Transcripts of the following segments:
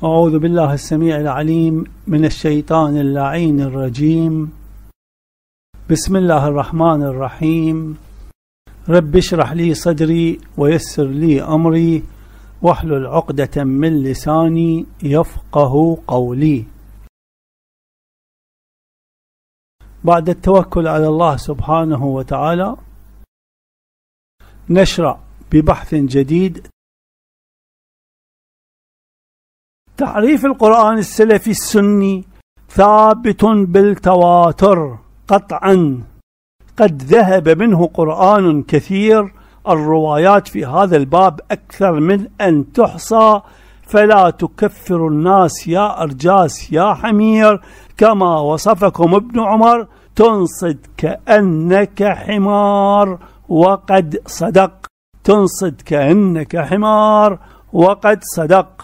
أعوذ بالله السميع العليم من الشيطان اللعين الرجيم. بسم الله الرحمن الرحيم. رب اشرح لي صدري ويسر لي أمري واحلل عقدة من لساني يفقه قولي. بعد التوكل على الله سبحانه وتعالى نشرع ببحث جديد. تعريف القرآن السلفي السني ثابت بالتواتر قطعا، قد ذهب منه قرآن كثير، الروايات في هذا الباب أكثر من أن تحصى، فلا تكفر الناس يا أرجاس يا حمير، كما وصفكم ابن عمر تنصد كأنك حمار وقد صدق. تنصد كأنك حمار وقد صدق.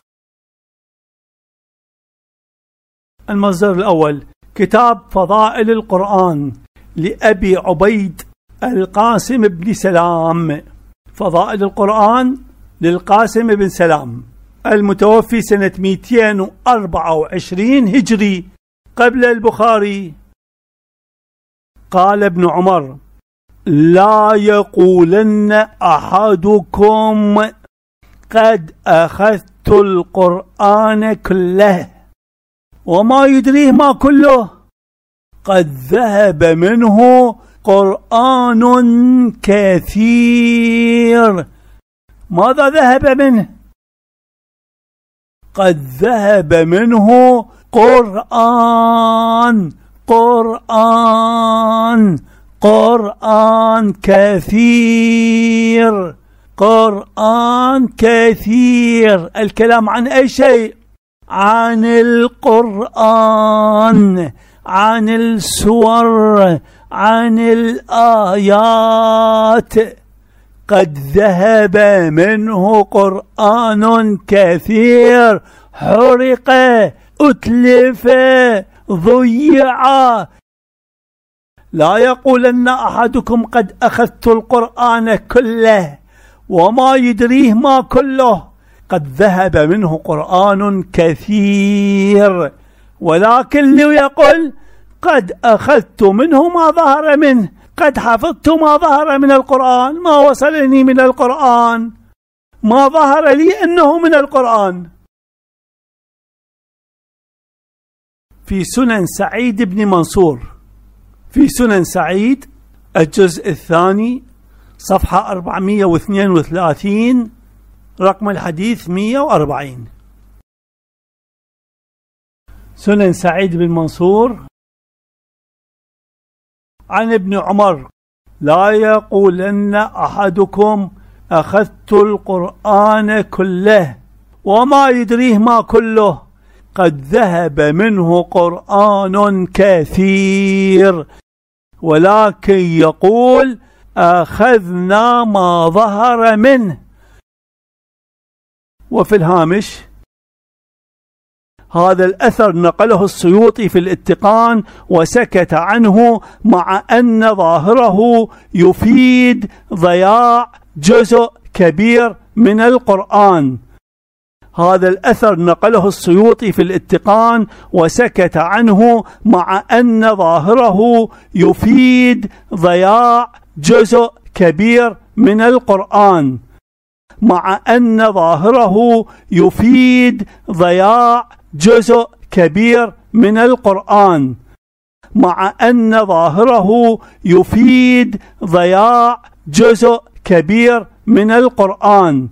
المصدر الأول كتاب فضائل القرآن لأبي عبيد القاسم بن سلام. فضائل القرآن للقاسم بن سلام المتوفي سنة 224 هجري قبل البخاري. قال ابن عمر: لا يقولن أحدكم قد أخذت القرآن كله وما يدريه ما كله، قد ذهب منه قرآن كثير. ماذا ذهب منه؟ قد ذهب منه قرآن كثير. قرآن كثير. الكلام عن أي شيء؟ عن القرآن، عن السور، عن الآيات. قد ذهب منه قرآن كثير، حرق، أتلف، ضيع. لا يقولن أحدكم قد أخذت القرآن كله وما يدريه ما كله، قد ذهب منه قرآن كثير، ولكن ليقل قد أخذت منه ما ظهر منه، قد حفظت ما ظهر من القرآن، ما وصلني من القرآن، ما ظهر لي أنه من القرآن. في سنن سعيد بن منصور، في سنن سعيد الجزء الثاني صفحة 432 رقم الحديث 140. سنن سعيد بن منصور عن ابن عمر: لا يقولن أحدكم أخذت القرآن كله وما يدريه ما كله، قد ذهب منه قرآن كثير، ولكن يقول أخذنا ما ظهر منه. وفي الهامش: هذا الأثر نقله السيوطي في الاتقان وسكت عنه، مع أن ظاهره يفيد ضياع جزء كبير من القرآن. هذا الأثر نقله السيوطي في الاتقان وسكت عنه، مع أن ظاهره يفيد ضياع جزء كبير من القرآن. مع أن ظاهره يفيد ضياع جزء كبير من القرآن. مع أن ظاهره يفيد ضياع جزء كبير من القرآن.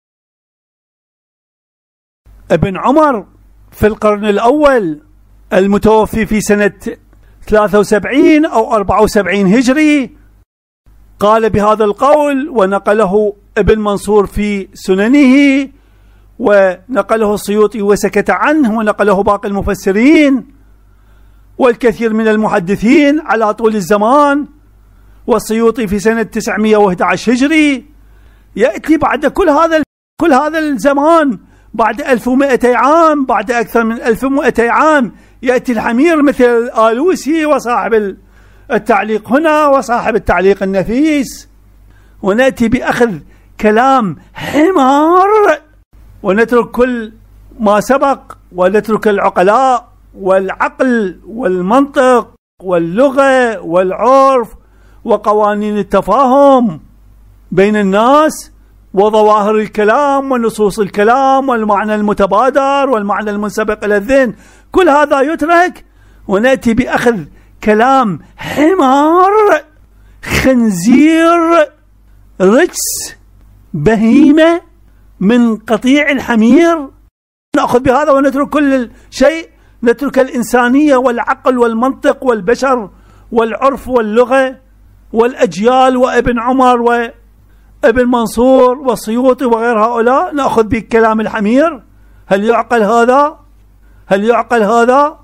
ابن عمر في القرن الأول المتوفي في سنة 73 أو 74 هجري قال بهذا القول، ونقله ابن منصور في سننه، ونقله السيوطي وسكت عنه، ونقله باقي المفسرين والكثير من المحدثين على طول الزمان. والسيوطي في سنة 911 هجري. يأتي بعد كل هذا الزمان، بعد 1200 عام، بعد أكثر من 1200 عام، يأتي الحمير مثل الآلوسي وصاحب التعليق هنا وصاحب التعليق النفيس، ونأتي بأخذ كلام حمار ونترك كل ما سبق ونترك العقلاء والعقل والمنطق واللغة والعرف وقوانين التفاهم بين الناس وظواهر الكلام ونصوص الكلام والمعنى المتبادر والمعنى المنسبق إلى الذهن، كل هذا يترك ونأتي بأخذ كلام حمار خنزير رجس بهيمة من قطيع الحمير، نأخذ بهذا ونترك كل شيء، نترك الإنسانية والعقل والمنطق والبشر والعرف واللغة والأجيال وابن عمر وابن منصور والسيوطي وغير هؤلاء، نأخذ بكلام الحمير؟ هل يعقل هذا؟ هل يعقل هذا؟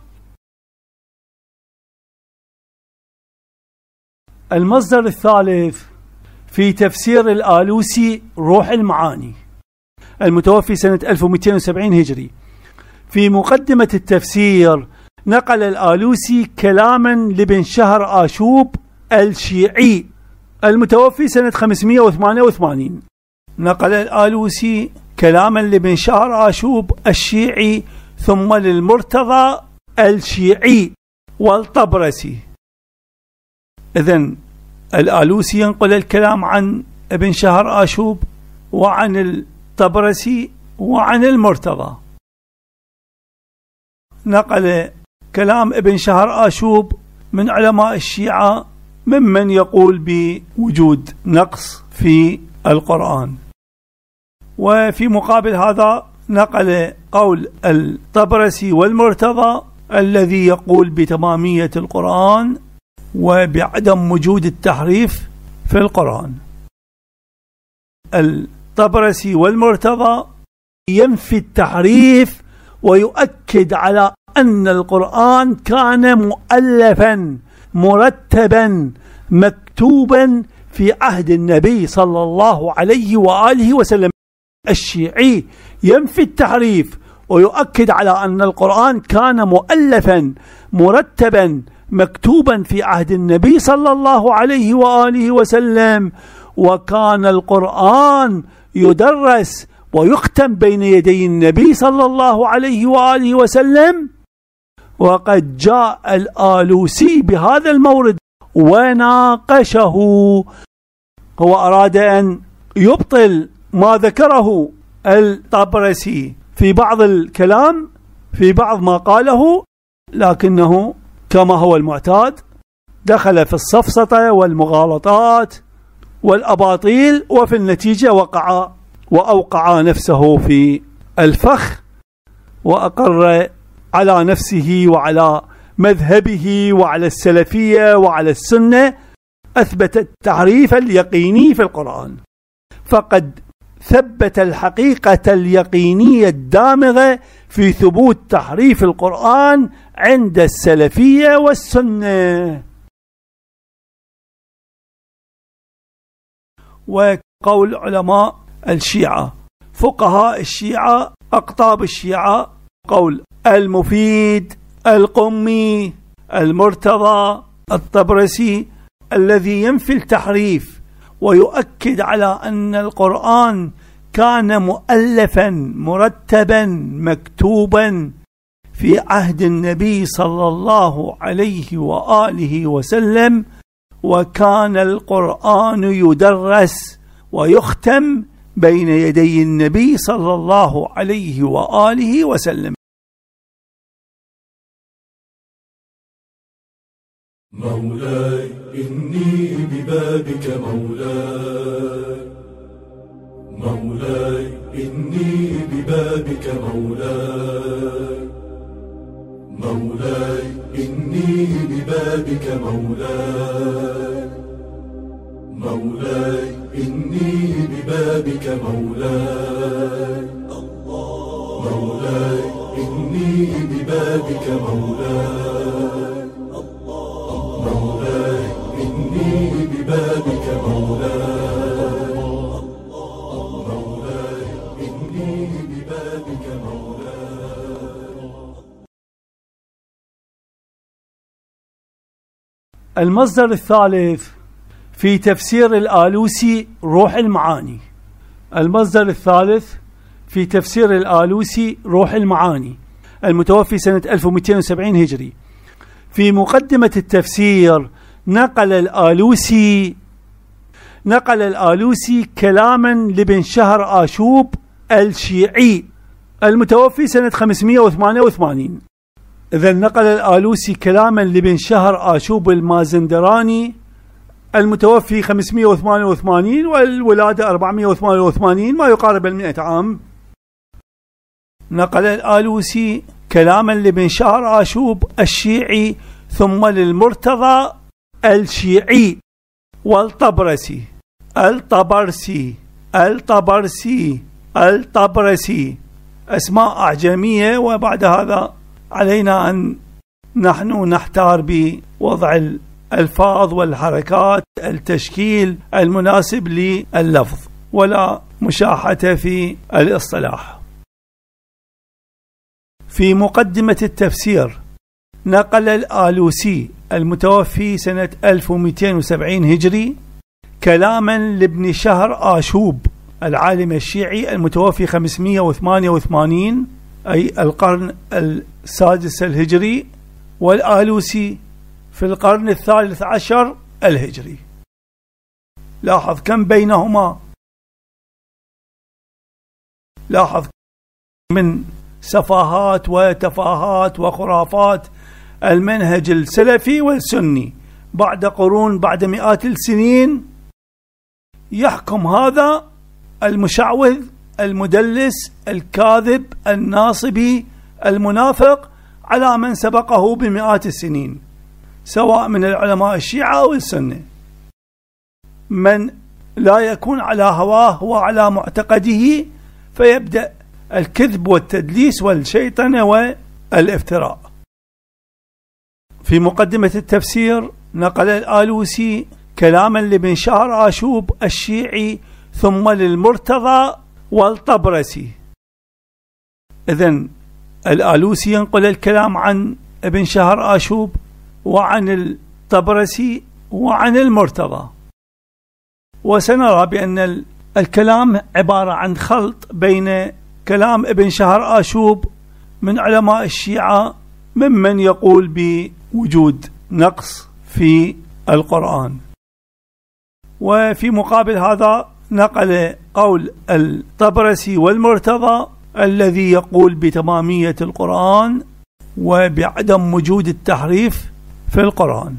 المصدر الثالث في تفسير الآلوسي روح المعاني المتوفي سنة 1270 هجري. في مقدمة التفسير نقل الآلوسي كلاما لابن شهر آشوب الشيعي المتوفي سنة 588. نقل الآلوسي كلاما لابن شهر آشوب الشيعي ثم للمرتضى الشيعي والطبرسي. إذن الآلوسي ينقل الكلام عن ابن شهر آشوب وعن الطبرسي وعن المرتضى. نقل كلام ابن شهر آشوب من علماء الشيعة ممن يقول بوجود نقص في القرآن، وفي مقابل هذا نقل قول الطبرسي والمرتضى الذي يقول بتمامية القرآن وبعدم وجود التحريف في القرآن. الطبرسي والمرتضى ينفي التحريف ويؤكد على أن القرآن كان مؤلفا مرتبا مكتوبا في عهد النبي صلى الله عليه وآله وسلم. الشيعي ينفي التحريف ويؤكد على أن القرآن كان مؤلفا مرتبا مكتوبا في عهد النبي صلى الله عليه وآله وسلم، وكان القرآن يدرس ويختم بين يدي النبي صلى الله عليه وآله وسلم. وقد جاء الآلوسي بهذا المورد وناقشه، هو أراد أن يبطل ما ذكره الطبرسي في بعض الكلام في بعض ما قاله، لكنه كما هو المعتاد دخل في السفسطة والمغالطات والأباطيل، وفي النتيجة وأوقع نفسه في الفخ وأقر على نفسه وعلى مذهبه وعلى السلفية وعلى السنة، أثبت التعريف اليقيني في القرآن، فقد ثبت الحقيقة اليقينية الدامغة في ثبوت تحريف القرآن عند السلفية والسنة. وقول علماء الشيعة فقهاء الشيعة أقطاب الشيعة قول المفيد القمي المرتضى الطبرسي الذي ينفي التحريف ويؤكد على أن القرآن كان مؤلفا مرتبا مكتوبا في عهد النبي صلى الله عليه وآله وسلم، وكان القرآن يدرس ويختم بين يدي النبي صلى الله عليه وآله وسلم. مولاي إني ببابك مولاي، مولاي إني ببابك مولاي، مولاي إني ببابك مولاي، مولاي إني ببابك مولاي، مولاي إني ببابك مولاي، مولاي إني ببابك مولاي، مولاي إني ببابك مولاي. المصدر الثالث في تفسير الآلوسي روح المعاني. المصدر الثالث في تفسير الآلوسي روح المعاني المتوفي سنة 1270 هجري. في مقدمة التفسير نقل الآلوسي كلاما لابن شهر آشوب الشيعي المتوفي سنة 588. إذا نقل الآلوسي كلاما لابن شهر آشوب المازندراني المتوفي 588 والولادة 488، ما يقارب 100 عام. نقل الآلوسي كلاما لابن شهر آشوب الشيعي ثم للمرتضى الشيعي والطبرسي الطبرسي أسماء أعجمية، وبعد هذا علينا أن نحن نحتار بوضع الألفاظ والحركات التشكيل المناسب لللفظ ولا مشاحة في الاصطلاح. في مقدمة التفسير نقل الآلوسي المتوفي سنة 1270 هجري كلاما لابن شهر آشوب العالم الشيعي المتوفي 588 أي القرن السادس الهجري، والآلوسي في القرن 13 الهجري. لاحظ كم بينهما، لاحظ من سفاهات وتفاهات وخرافات المنهج السلفي والسني بعد قرون، بعد مئات السنين، يحكم هذا المشعوذ المدلس الكاذب الناصبي المنافق على من سبقه بمئات السنين، سواء من العلماء الشيعة أو السنة. من لا يكون على هواه وعلى معتقده فيبدأ الكذب والتدليس والشيطنة والافتراء. في مقدمة التفسير نقل الآلوسي كلاما لابن شهر آشوب الشيعي ثم للمرتضى والطبرسي. إذن الآلوسي ينقل الكلام عن ابن شهر آشوب وعن الطبرسي وعن المرتضى، وسنرى بأن الكلام عبارة عن خلط بين كلام ابن شهر آشوب من علماء الشيعة ممن يقول بوجود نقص في القرآن، وفي مقابل هذا نقل قول الطبرسي والمرتضى الذي يقول بتمامية القرآن وبعدم وجود التحريف في القرآن.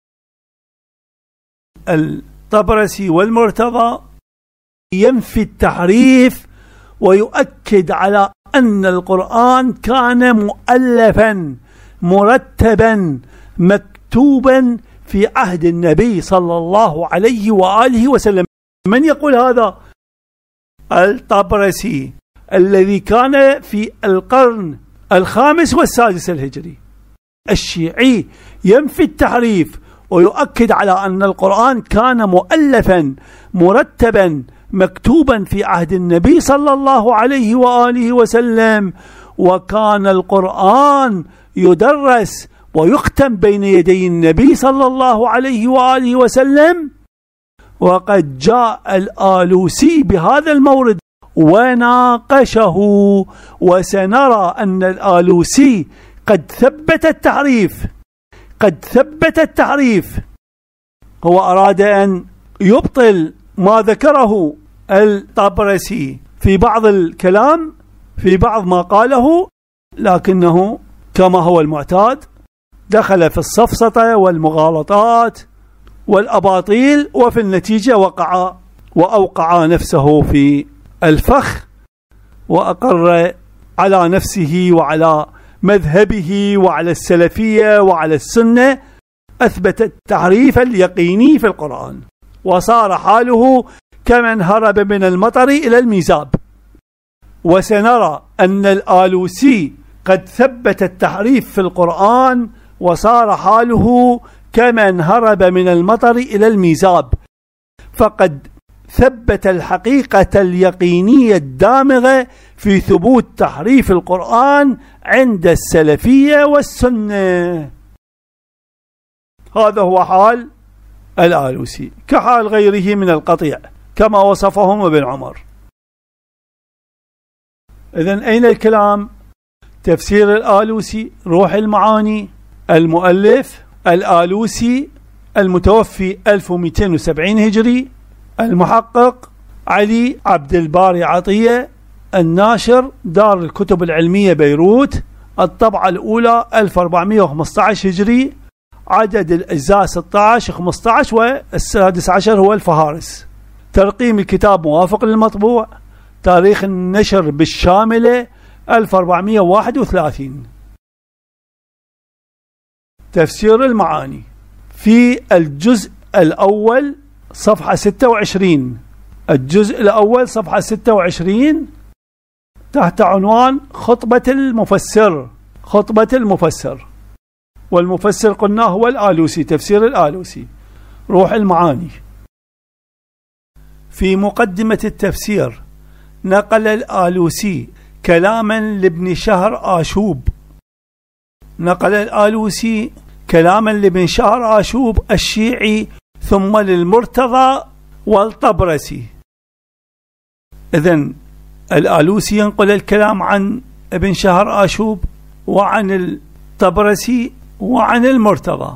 الطبرسي والمرتضى ينفي التحريف ويؤكد على أن القرآن كان مؤلفا مرتبا مكتوبا في عهد النبي صلى الله عليه وآله وسلم. من يقول هذا؟ الطبرسي الذي كان في القرن الخامس والسادس الهجري. الشيعي ينفي التحريف ويؤكد على أن القرآن كان مؤلفا مرتبا مكتوبا في عهد النبي صلى الله عليه وآله وسلم، وكان القرآن يدرس ويختم بين يدي النبي صلى الله عليه وآله وسلم. وقد جاء الآلوسي بهذا المورد وناقشه، وسنرى أن الآلوسي قد ثبت التحريف. هو أراد أن يبطل ما ذكره الطبرسي في بعض الكلام، في بعض ما قاله، لكنه كما هو المعتاد دخل في السفسطة والمغالطات والأباطيل، وفي النتيجة وأوقع نفسه في الفخ، وأقر على نفسه وعلى مذهبه وعلى السلفية وعلى السنة، أثبت التحريف اليقيني في القرآن، وصار حاله كمن هرب من المطر إلى الميزاب. وسنرى أن الآلوسي قد ثبت التحريف في القرآن، وصار حاله كمن هرب من المطر إلى الميزاب، فقد ثبت الحقيقة اليقينية الدامغة في ثبوت تحريف القرآن عند السلفية والسنة. هذا هو حال الآلوسي كحال غيره من القطيع كما وصفهم ابن عمر. إذن أين الكلام؟ تفسير الآلوسي روح المعاني، المؤلف الآلوسي المتوفي 1270 هجري، المحقق علي عبد الباري عطية، الناشر دار الكتب العلمية بيروت، الطبعة الأولى 1415 هجري، عدد الأجزاء 16 15 والسادس عشر هو الفهارس. ترقيم الكتاب موافق للمطبوع، تاريخ النشر بالشاملة 1431. تفسير المعاني في الجزء الأول صفحة 26، الجزء الأول صفحة 26 تحت عنوان خطبة المفسر. خطبة المفسر، والمفسر قلنا هو الآلوسي، تفسير الآلوسي روح المعاني. في مقدمة التفسير نقل الآلوسي كلاما لابن شهر آشوب، نقل الآلوسي كلاما لابن شهر آشوب الشيعي، ثم للمرتضى والطبرسي. إذن الآلوسي ينقل الكلام عن ابن شهر آشوب وعن الطبرسي وعن المرتضى،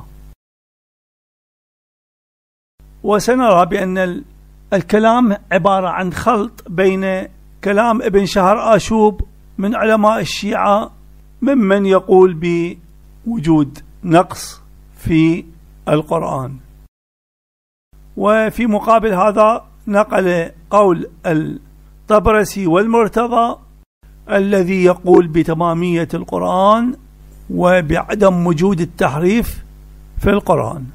وسنرى بأن الكلام عبارة عن خلط بين كلام ابن شهر آشوب من علماء الشيعة ممن يقول بوجود نقص في القرآن، وفي مقابل هذا نقل قول الطبرسي والمرتضى الذي يقول بتمامية القرآن وبعدم وجود التحريف في القرآن.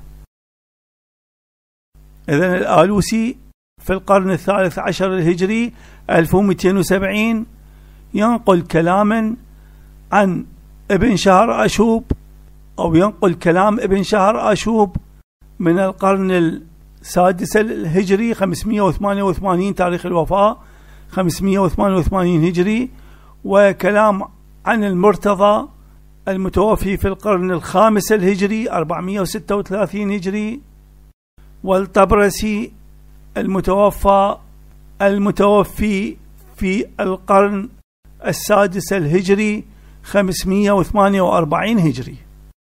إذن الآلوسي في القرن الثالث عشر الهجري 1270 ينقل كلاما عن ابن شهر آشوب، أو ينقل كلام ابن شهر آشوب من القرن السادس الهجري 588 تاريخ الوفاة 588 هجري، وكلام عن المرتضى المتوفي في القرن الخامس الهجري 436 هجري، والطبرسي المتوفي في القرن السادس الهجري 548 هجري.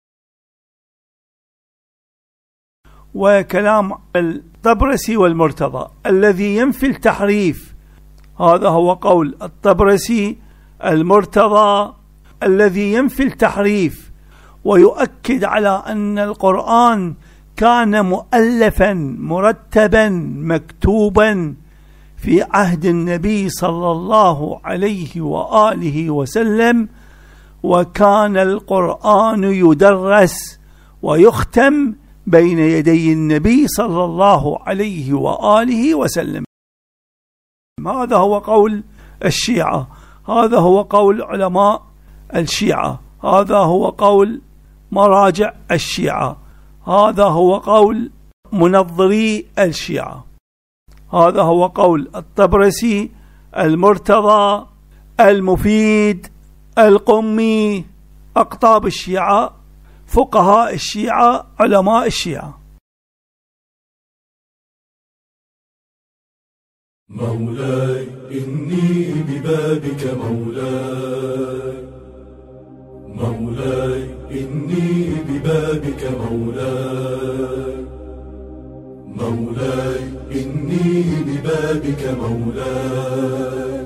وكلام الطبرسي والمرتضى الذي ينفي التحريف، هذا هو قول الطبرسي. المرتضى الذي ينفي التحريف ويؤكد على أن القرآن كان مؤلفا مرتبا مكتوبا في عهد النبي صلى الله عليه وآله وسلم، وكان القرآن يدرس ويختم بين يدي النبي صلى الله عليه وآله وسلم. هذا هو قول الشيعة، هذا هو قول علماء الشيعة، هذا هو قول مراجع الشيعة، هذا هو قول منظري الشيعة، هذا هو قول الطبرسي، المرتضى، المفيد، القمي، أقطاب الشيعة، فقهاء الشيعة، علماء الشيعة. مولاي إني ببابك مولاي، مولاي إني ببابك مولاي، مولاي إني ببابك مولاي،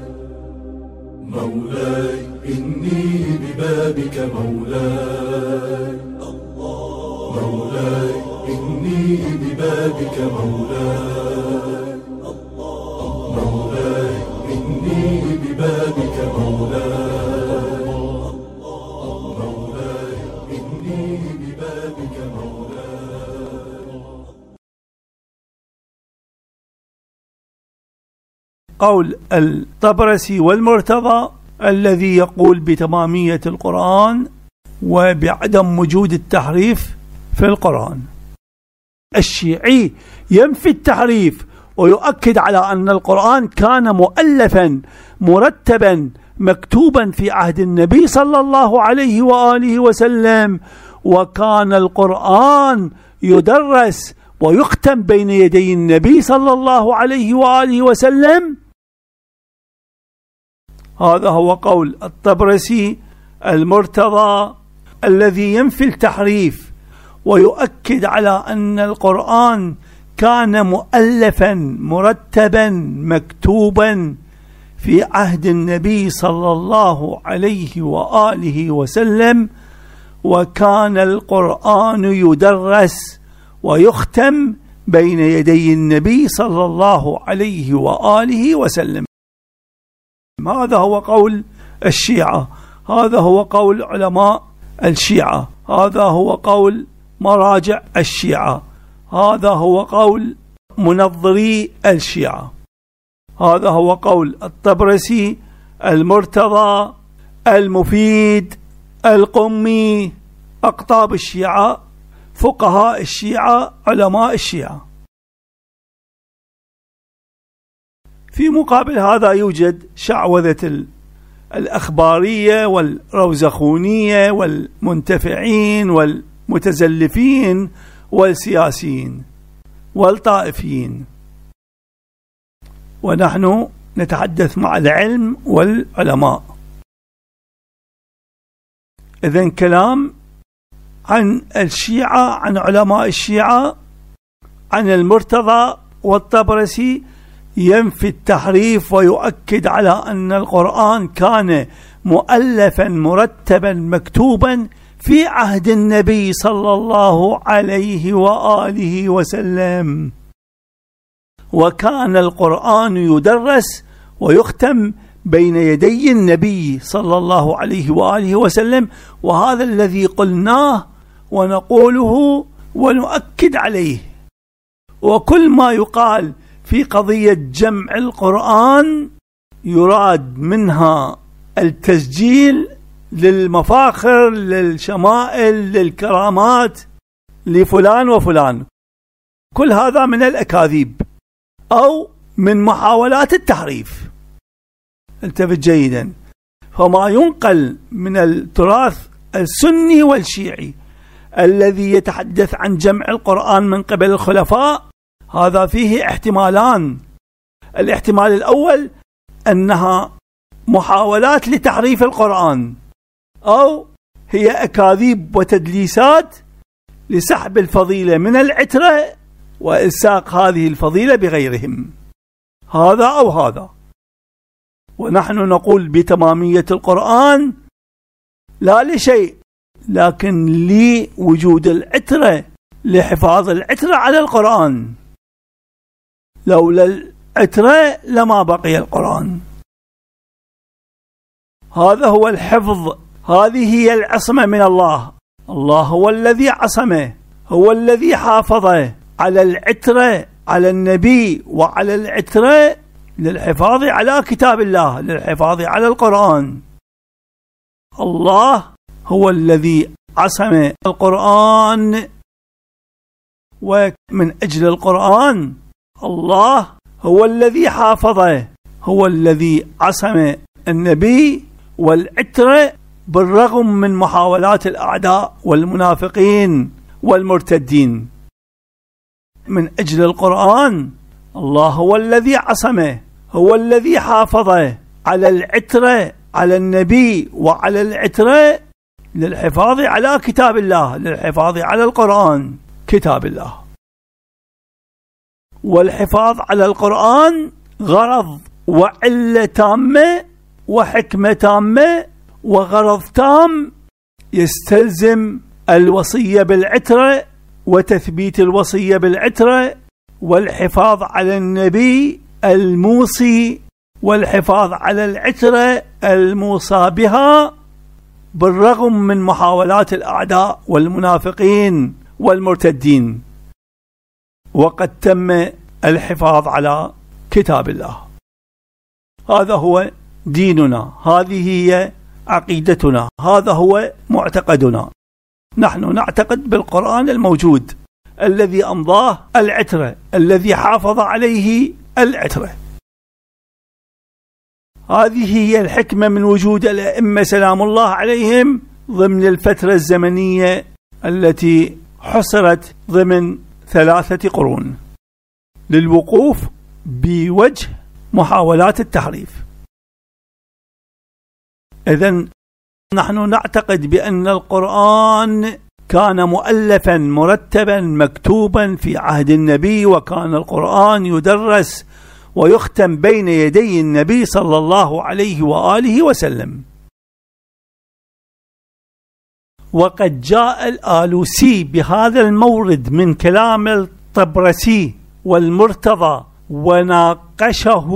مولاي إني ببابك مولاي، مولاي إني ببابك مولاي، مولاي إني ببابك مولاي، مولاي إني ببابك مولاي. قول الطبرسي والمرتضى الذي يقول بتمامية القرآن وبعدم وجود التحريف في القرآن. الشيعي ينفي التحريف ويؤكد على أن القرآن كان مؤلفا مرتبا مكتوبا في عهد النبي صلى الله عليه وآله وسلم، وكان القرآن يدرس ويختم بين يدي النبي صلى الله عليه وآله وسلم، هذا هو قول الطبرسي المرتضى الذي ينفي التحريف ويؤكد على أن القرآن كان مؤلفا مرتبا مكتوبا في عهد النبي صلى الله عليه وآله وسلم، وكان القرآن يدرس ويختم بين يدي النبي صلى الله عليه وآله وسلم. هذا هو قول الشيعة، هذا هو قول علماء الشيعة، هذا هو قول مراجع الشيعة، هذا هو قول منظري الشيعة، هذا هو قول الطبرسي المرتضى المفيد القمي، أقطاب الشيعة، فقهاء الشيعة، علماء الشيعة. في مقابل هذا يوجد شعوذة الأخبارية والروزخونية والمنتفعين والمتزلفين والسياسيين والطائفيين، ونحن نتحدث مع العلم والعلماء. إذن كلام عن الشيعة، عن علماء الشيعة، عن المرتضى والطبرسي ينفي التحريف ويؤكد على أن القرآن كان مؤلفا مرتبا مكتوبا في عهد النبي صلى الله عليه وآله وسلم، وكان القرآن يدرس ويختم بين يدي النبي صلى الله عليه وآله وسلم. وهذا الذي قلناه ونقوله ونؤكد عليه. وكل ما يقال في قضية جمع القرآن يراد منها التسجيل للمفاخر، للشمائل، للكرامات لفلان وفلان. كل هذا من الأكاذيب أو من محاولات التحريف. التفت جيدا. فما ينقل من التراث السني والشيعي الذي يتحدث عن جمع القرآن من قبل الخلفاء هذا فيه احتمالان. الاحتمال الأول أنها محاولات لتحريف القرآن، أو هي أكاذيب وتدليسات لسحب الفضيلة من العترة وإلصاق هذه الفضيلة بغيرهم، هذا أو هذا. ونحن نقول بتمامية القرآن لا لشيء، لكن لوجود العترة، لحفاظ العترة على القرآن. لولا العترة لما بقي القرآن. هذا هو الحفظ، هذه هي العصمة من الله. الله هو الذي عصمه، هو الذي حافظه على العترة، على النبي وعلى العترة للحفاظ على كتاب الله، للحفاظ على القرآن. الله هو الذي عصم القرآن، ومن أجل القرآن الله هو الذي حافظه، هو الذي عصم النبي والعترة بالرغم من محاولات الأعداء والمنافقين والمرتدين. من أجل القرآن الله هو الذي عصمه، هو الذي حافظه على العترة، على النبي وعلى العترة للحفاظ على كتاب الله، للحفاظ على القرآن كتاب الله. والحفاظ على القرآن غرض وعلة تامة وحكمة تامة وغرض تام يستلزم الوصية بالعترة وتثبيت الوصية بالعترة والحفاظ على النبي الموصي والحفاظ على العترة الموصى بها بالرغم من محاولات الأعداء والمنافقين والمرتدين. وقد تم الحفاظ على كتاب الله. هذا هو ديننا، هذه هي عقيدتنا، هذا هو معتقدنا. نحن نعتقد بالقرآن الموجود الذي أمضاه العترة، الذي حافظ عليه العترة. هذه هي الحكمة من وجود الأئمة سلام الله عليهم ضمن الفترة الزمنية التي حصرت ضمن 3 قرون للوقوف بوجه محاولات التحريف. إذن نحن نعتقد بأن القرآن كان مؤلفا مرتبا مكتوبا في عهد النبي، وكان القرآن يدرس ويختم بين يدي النبي صلى الله عليه وآله وسلم. وقد جاء الآلوسي بهذا المورد من كلام الطبرسي والمرتضى وناقشه،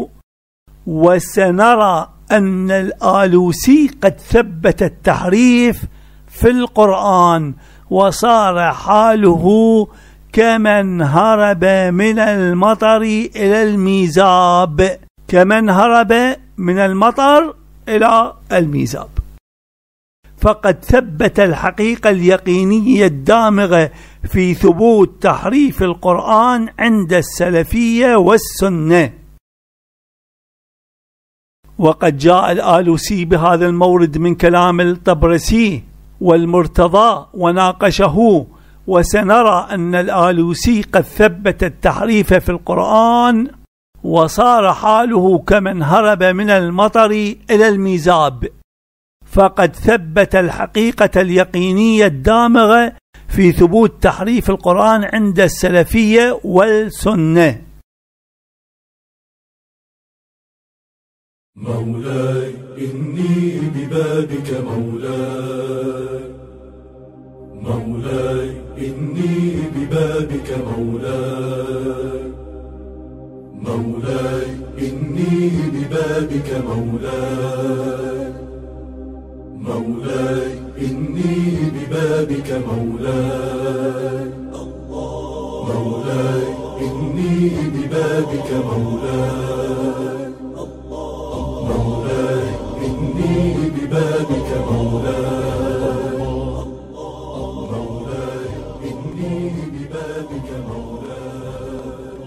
وسنرى أن الآلوسي قد ثبت التحريف في القرآن، وصار حاله كمن هرب من المطر إلى الميزاب، كمن هرب من المطر إلى الميزاب. فقد ثبت الحقيقة اليقينية الدامغة في ثبوت تحريف القرآن عند السلفية والسنة. وقد جاء الآلوسي بهذا المورد من كلام الطبرسي والمرتضى وناقشه، وسنرى أن الآلوسي قد ثبت التحريف في القرآن، وصار حاله كمن هرب من المطر إلى الميزاب. فقد ثبت الحقيقة اليقينية الدامغة في ثبوت تحريف القرآن عند السلفية والسنة. مولاي إني ببابك مولاي، مولاي إني ببابك مولاي، مولاي إني ببابك مولاي، مولاي إني ببابك مولاي، مولاي إني ببابك مولاي، مولاي إني ببابك مولاي، مولاي إني ببابك مولاي.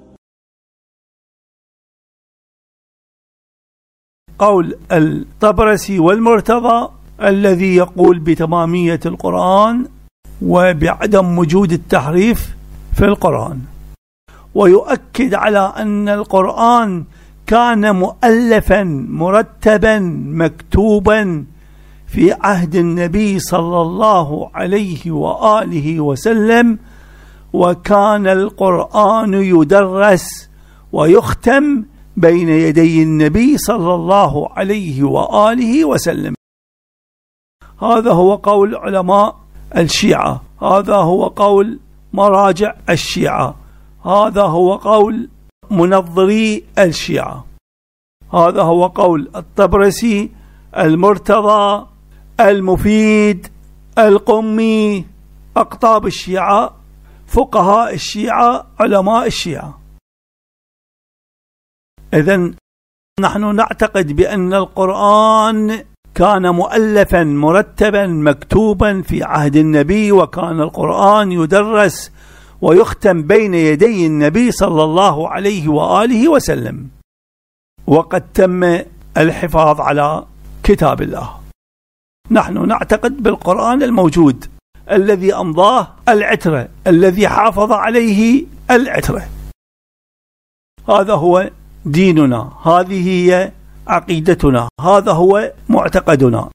قول الطبرسي والمرتضى الذي يقول بتمامية القرآن وبعدم وجود التحريف في القرآن، ويؤكد على أن القرآن كان مؤلفا مرتبا مكتوبا في عهد النبي صلى الله عليه وآله وسلم، وكان القرآن يدرس ويختم بين يدي النبي صلى الله عليه وآله وسلم. هذا هو قول علماء الشيعة، هذا هو قول مراجع الشيعة، هذا هو قول منظري الشيعة، هذا هو قول الطبرسي، المرتضى، المفيد، القمي، أقطاب الشيعة، فقهاء الشيعة، علماء الشيعة. إذن نحن نعتقد بأن القرآن كان مؤلفا مرتبا مكتوبا في عهد النبي، وكان القرآن يدرس ويختم بين يدي النبي صلى الله عليه وآله وسلم. وقد تم الحفاظ على كتاب الله. نحن نعتقد بالقرآن الموجود الذي أمضاه العترة، الذي حافظ عليه العترة. هذا هو ديننا، هذه هي عقيدتنا، هذا هو معتقدنا.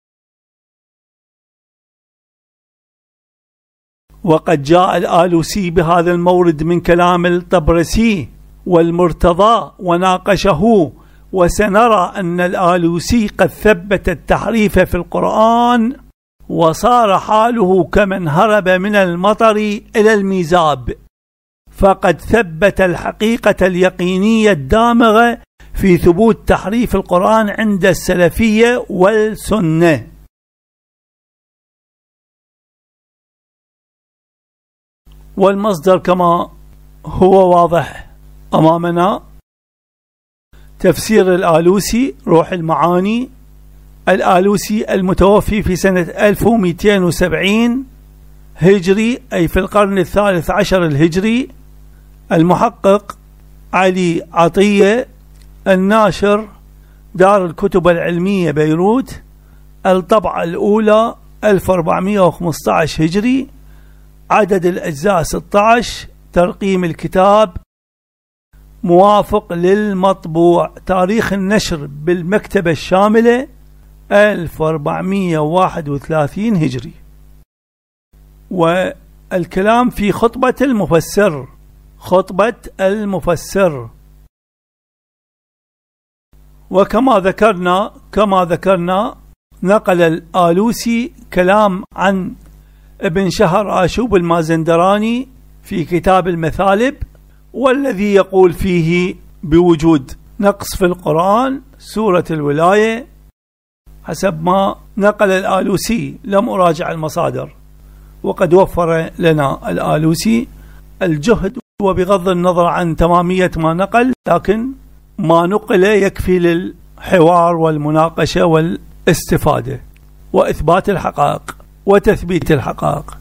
وقد جاء الآلوسي بهذا المورد من كلام الطبرسي والمرتضى وناقشه، وسنرى أن الآلوسي قد ثبت التحريف في القرآن، وصار حاله كمن هرب من المطر إلى الميزاب. فقد ثبت الحقيقة اليقينية الدامغة في ثبوت تحريف القرآن عند السلفية والسنة. والمصدر كما هو واضح أمامنا، تفسير الآلوسي روح المعاني، الآلوسي المتوفي في سنة 1270 هجري، أي في القرن الثالث عشر الهجري. المحقق علي عطية، الناشر دار الكتب العلمية بيروت، الطبعة الأولى 1415 هجري، عدد الأجزاء 16، ترقيم الكتاب موافق للمطبوع، تاريخ النشر بالمكتبة الشاملة 1431 هجري. والكلام في خطبة المفسر. خطبة المفسر. وكما ذكرنا نقل الآلوسي كلام عن ابن شهر آشوب المازندراني في كتاب المثالب، والذي يقول فيه بوجود نقص في القرآن سورة الولاية حسب ما نقل الآلوسي. لم أراجع المصادر، وقد وفر لنا الآلوسي الجهد، وبغض النظر عن تمامية ما نقل، لكن ما نقل يكفي للحوار والمناقشة والاستفادة وإثبات الحقائق وتثبيت الحقائق.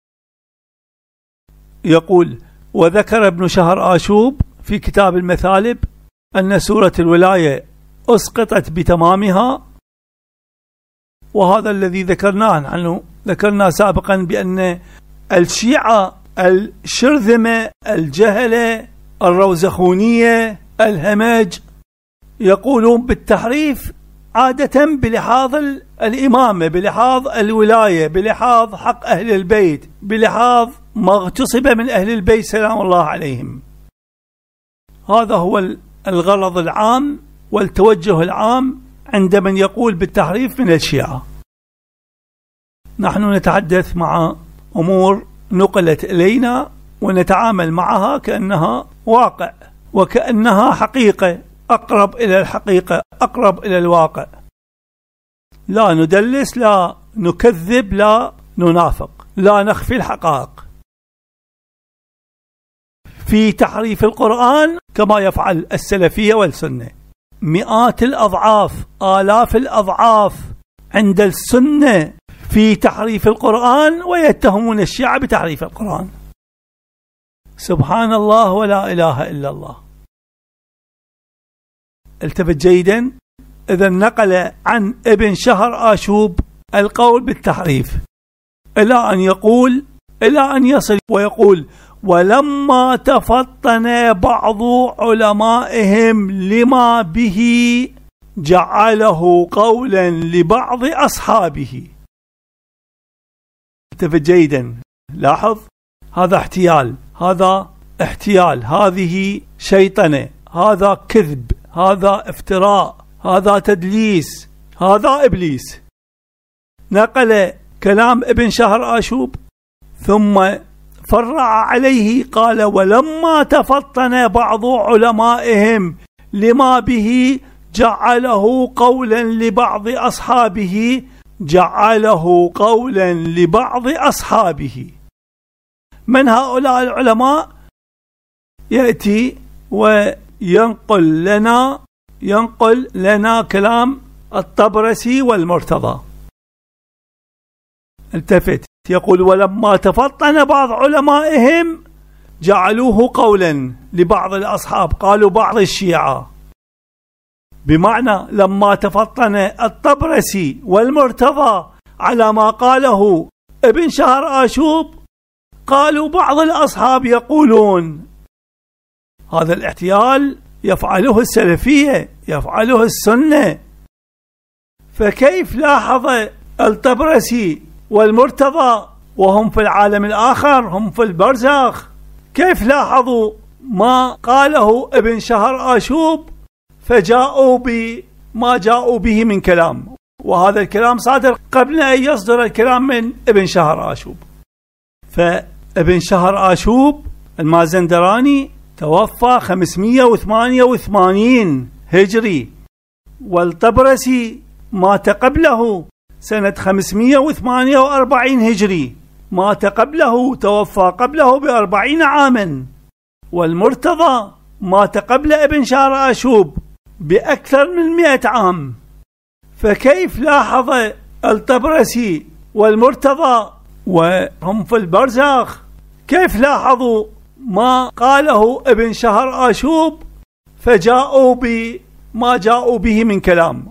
يقول: وذكر ابن شهر آشوب في كتاب المثالب أن سورة الولاية أسقطت بتمامها، وهذا الذي ذكرناه عنه. ذكرنا سابقا بأن الشيعة الشرذمة الجهلة الروزخونية الهمج يقولون بالتحريف عادة بلحاظ الإمامة، بلحاظ الولاية، بلحاظ حق أهل البيت، بلحاظ ما اغتصب من أهل البيت سلام الله عليهم. هذا هو الغرض العام والتوجه العام عند من يقول بالتحريف من الشيعة. نحن نتحدث مع أمور نقلت إلينا ونتعامل معها كأنها واقع وكأنها حقيقة، أقرب إلى الحقيقة، أقرب إلى الواقع. لا ندلس، لا نكذب، لا ننافق، لا نخفي الحقائق. في تحريف القرآن كما يفعل السلفية والسنة، مئات الأضعاف، آلاف الأضعاف عند السنة في تحريف القرآن، ويتهمون الشيعة بتحريف القرآن. سبحان الله ولا إله إلا الله. التفت جيدا. إذا نقل عن ابن شهر آشوب القول بالتحريف إلى أن يصل ويقول: ولما تفطن بعض علمائهم لما به جعله قولا لبعض أصحابه. التفت جيدا. لاحظ، هذا احتيال، هذا احتيال، هذه شيطنة، هذا كذب، هذا افتراء، هذا تدليس، هذا إبليس. نقل كلام ابن شهر آشوب ثم فرع عليه قال: ولما تفطن بعض علمائهم لما به جعله قولا لبعض أصحابه، جعله قولا لبعض أصحابه. من هؤلاء العلماء؟ يأتي وينقل لنا كلام الطبرسي والمرتضى. التفت، يقول: ولما تفطن بعض علمائهم جعلوه قولا لبعض الأصحاب، قالوا بعض الشيعة، بمعنى لما تفطن الطبرسي والمرتضى على ما قاله ابن شهر آشوب قالوا بعض الأصحاب يقولون. هذا الاحتيال يفعله السلفية، يفعله السنة. فكيف لاحظ الطبرسي والمرتضى وهم في العالم الآخر، هم في البرزخ، كيف لاحظوا ما قاله ابن شهر آشوب فجاءوا بما جاءوا به من كلام؟ وهذا الكلام صادر قبل أن يصدر الكلام من ابن شهر آشوب. فابن شهر آشوب المازندراني توفى 588 هجري، والطبرسي مات قبله سنة 548 هجري، مات قبله، توفى قبله ب40 عاما. والمرتضى مات قبل ابن شهر آشوب بأكثر من 100 عام. فكيف لاحظ الطبرسي والمرتضى وهم في البرزخ، كيف لاحظوا ما قاله ابن شهر آشوب فجاءوا بما جاءوا به من كلام؟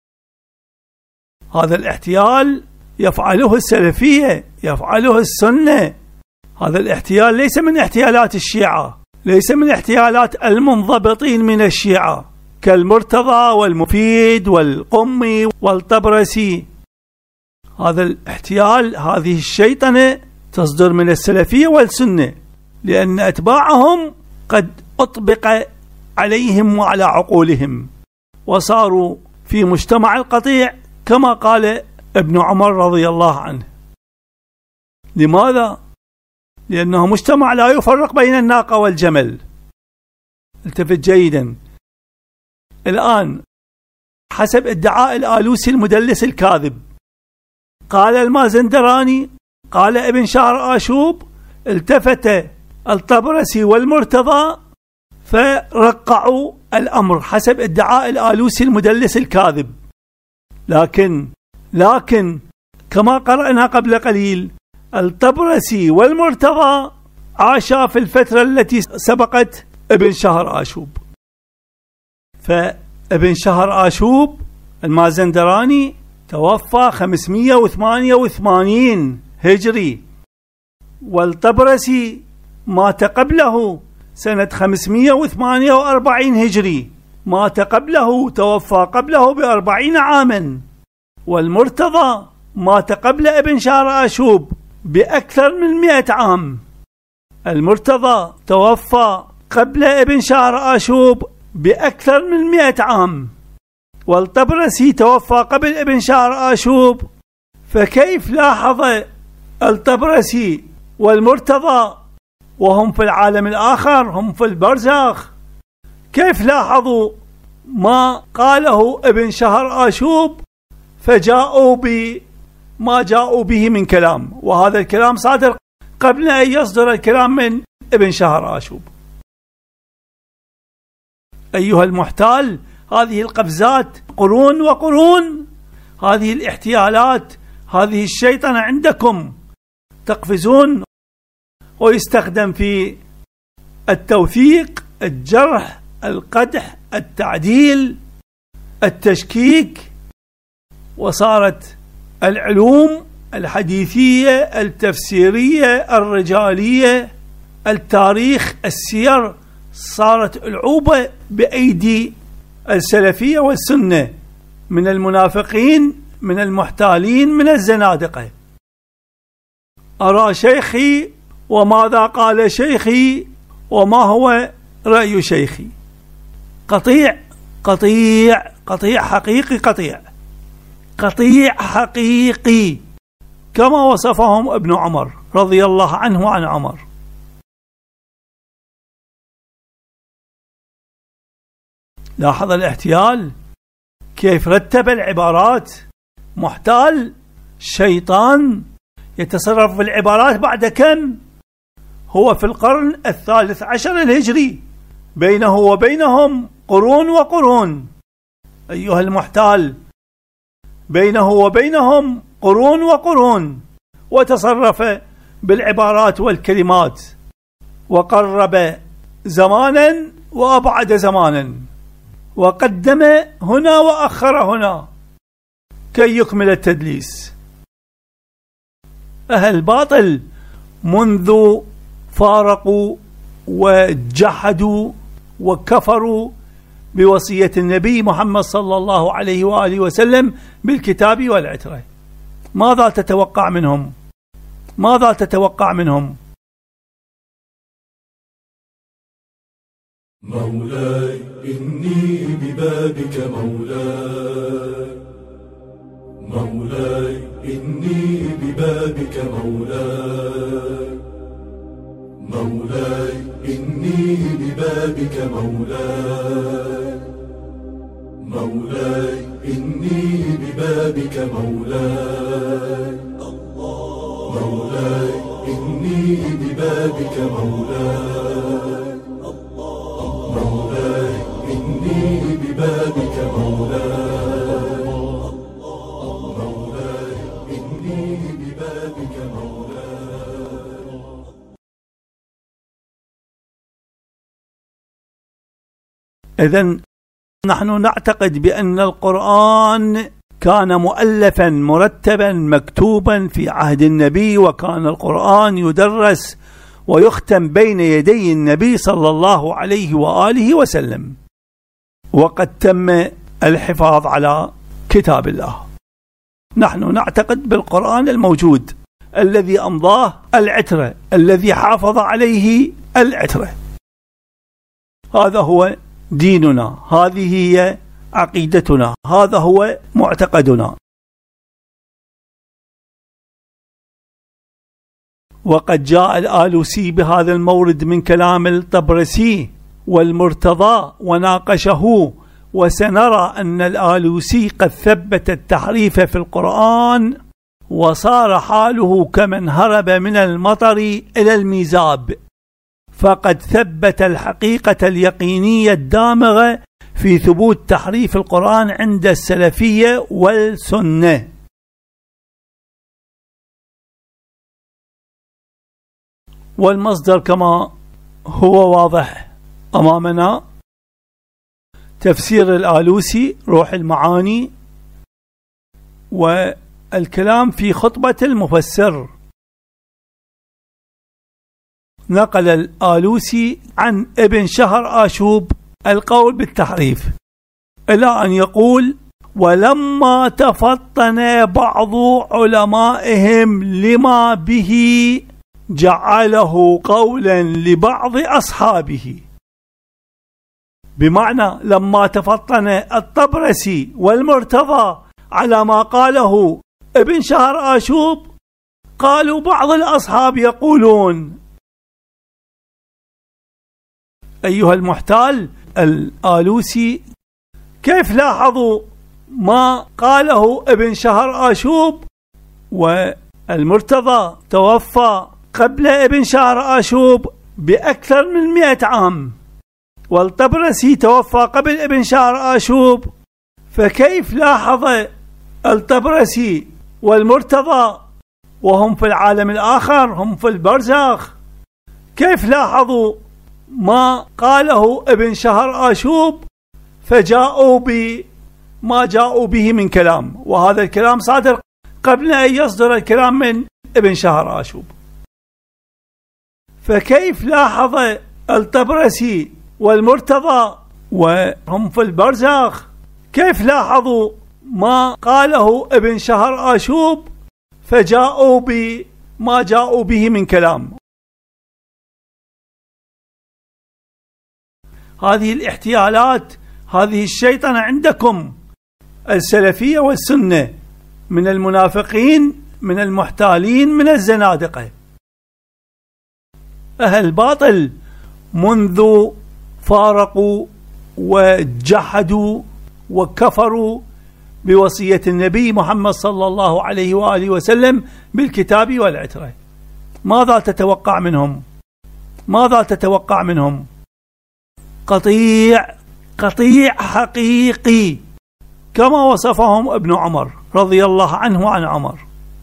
هذا الاحتيال يفعله السلفية، يفعله السنة. هذا الاحتيال ليس من احتيالات الشيعة، ليس من احتيالات المنضبطين من الشيعة، كالمرتضى والمفيد والقمي والطبرسي. هذا الاحتيال، هذه الشيطنة تصدر من السلفية والسنة، لأن أتباعهم قد أطبق عليهم وعلى عقولهم، وصاروا في مجتمع القطيع كما قال ابن عمر رضي الله عنه. لماذا؟ لأنه مجتمع لا يفرق بين الناقة والجمل. التفت جيدا. الآن حسب ادعاء الآلوسي المدلس الكاذب، قال المازندراني، قال ابن شهر آشوب، التفت الطبرسي والمرتضى فرقعوا الأمر حسب ادعاء الآلوسي المدلس الكاذب. لكن كما قرأنا قبل قليل، الطبرسي والمرتضى عاشا في الفترة التي سبقت ابن شهر آشوب. فابن شهر آشوب المازندراني توفى 588 هجري، والطبرسي مات قبله سنة 548 هجري، مات قبله، توفى قبله ب40 عاما. والمرتضى مات قبل ابن شهر آشوب بأكثر من 100 عام. المرتضى توفى قبل ابن شهر آشوب بأكثر من 100 عام، والطبرسي توفى قبل ابن شهر آشوب. فكيف لاحظ الطبرسي والمرتضى وهم في العالم الآخر، هم في البرزخ، كيف لاحظوا ما قاله ابن شهر آشوب فجاءوا بما جاءوا به من كلام، وهذا الكلام صادر قبل أن يصدر الكلام من ابن شهر آشوب. أيها المحتال، هذه القفزات قرون وقرون، هذه الاحتيالات، هذه الشيطنة عندكم تقفزون، ويستخدم في التوثيق، الجرح، القدح، التعديل، التشكيك. وصارت العلوم الحديثية، التفسيرية، الرجالية، التاريخ، السير، صارت ألعوبة بأيدي السلفية والسنة، من المنافقين، من المحتالين، من الزنادقة. أرى شيخي وماذا قال شيخي وما هو رأي شيخي. قطيع قطيع قطيع حقيقي، قطيع حقيقي كما وصفهم ابن عمر رضي الله عنه وعن عمر. لاحظ الاحتيال كيف رتب العبارات. محتال، شيطان يتصرف في العبارات بعد كم؟ هو في القرن 13 الهجري، بينه وبينهم قرون وقرون. أيها المحتال، بينه وبينهم قرون وقرون، وتصرف بالعبارات والكلمات، وقرب زمانا وأبعد زمانا، وقدم هنا وأخر هنا كي يكمل التدليس. أهل الباطل منذ فارقوا وجحدوا وكفروا بوصية النبي محمد صلى الله عليه وآله وسلم بالكتاب والعترة، ماذا تتوقع منهم؟ ماذا تتوقع منهم؟ مولاي إني ببابك مولاي، مولاي إني ببابك مولاي، مولاي إني ببابك مولاي، مولاي إني ببابك مولاي، مولاي إني ببابك مولاي، مولاي إني ببابك مولاي، مولاي إني ببابك مولاي. إذن نحن نعتقد بأن القرآن كان مؤلفا مرتبا مكتوبا في عهد النبي، وكان القرآن يدرس ويختم بين يدي النبي صلى الله عليه وآله وسلم. وقد تم الحفاظ على كتاب الله. نحن نعتقد بالقرآن الموجود الذي أمضاه العترة، الذي حافظ عليه العترة. هذا هو ديننا، هذه هي عقيدتنا، هذا هو معتقدنا. وقد جاء الآلوسي بهذا المورد من كلام الطبرسي والمرتضى وناقشه، وسنرى أن الآلوسي قد ثبت التحريف في القرآن، وصار حاله كمن هرب من المطر إلى الميزاب، فقد ثبت الحقيقة اليقينية الدامغة في ثبوت تحريف القرآن عند السلفية والسنة. والمصدر كما هو واضح أمامنا، تفسير الآلوسي روح المعاني، والكلام في خطبة المفسر. نقل الآلوسي عن ابن شهر آشوب القول بالتحريف إلى أن يقول: ولما تفطن بعض علمائهم لما به جعله قولا لبعض أصحابه. بمعنى لما تفطن الطبرسي والمرتضى على ما قاله ابن شهر آشوب، قالوا بعض الأصحاب يقولون. أيها المحتال الآلوسي، كيف لاحظوا ما قاله ابن شهر آشوب والمرتضى توفى قبل ابن شهر آشوب بأكثر من 100 عام، والطبرسي توفى قبل ابن شهر آشوب، فكيف لاحظ الطبرسي والمرتضى وهم في العالم الآخر، هم في البرزخ، كيف لاحظوا ما قاله ابن شهر آشوب فجاءوا بما جاءوا به من كلام، وهذا الكلام صادر قبل أن يصدر الكلام من ابن شهر آشوب؟ فكيف لاحظ الطبرسي والمرتضى وهم في البرزخ، كيف لاحظوا ما قاله ابن شهر آشوب فجاءوا بما جاءوا به من كلام؟ هذه الاحتيالات، هذه الشيطنة عندكم السلفية والسنة، من المنافقين، من المحتالين، من الزنادقة. أهل الباطل منذ فارقوا وجحدوا وكفروا بوصية النبي محمد صلى الله عليه وآله وسلم بالكتاب والعترة، ماذا تتوقع منهم؟ ماذا تتوقع منهم؟ قطيع حقيقي كما وصفهم ابن عمر رضي الله عنه وعن عمر.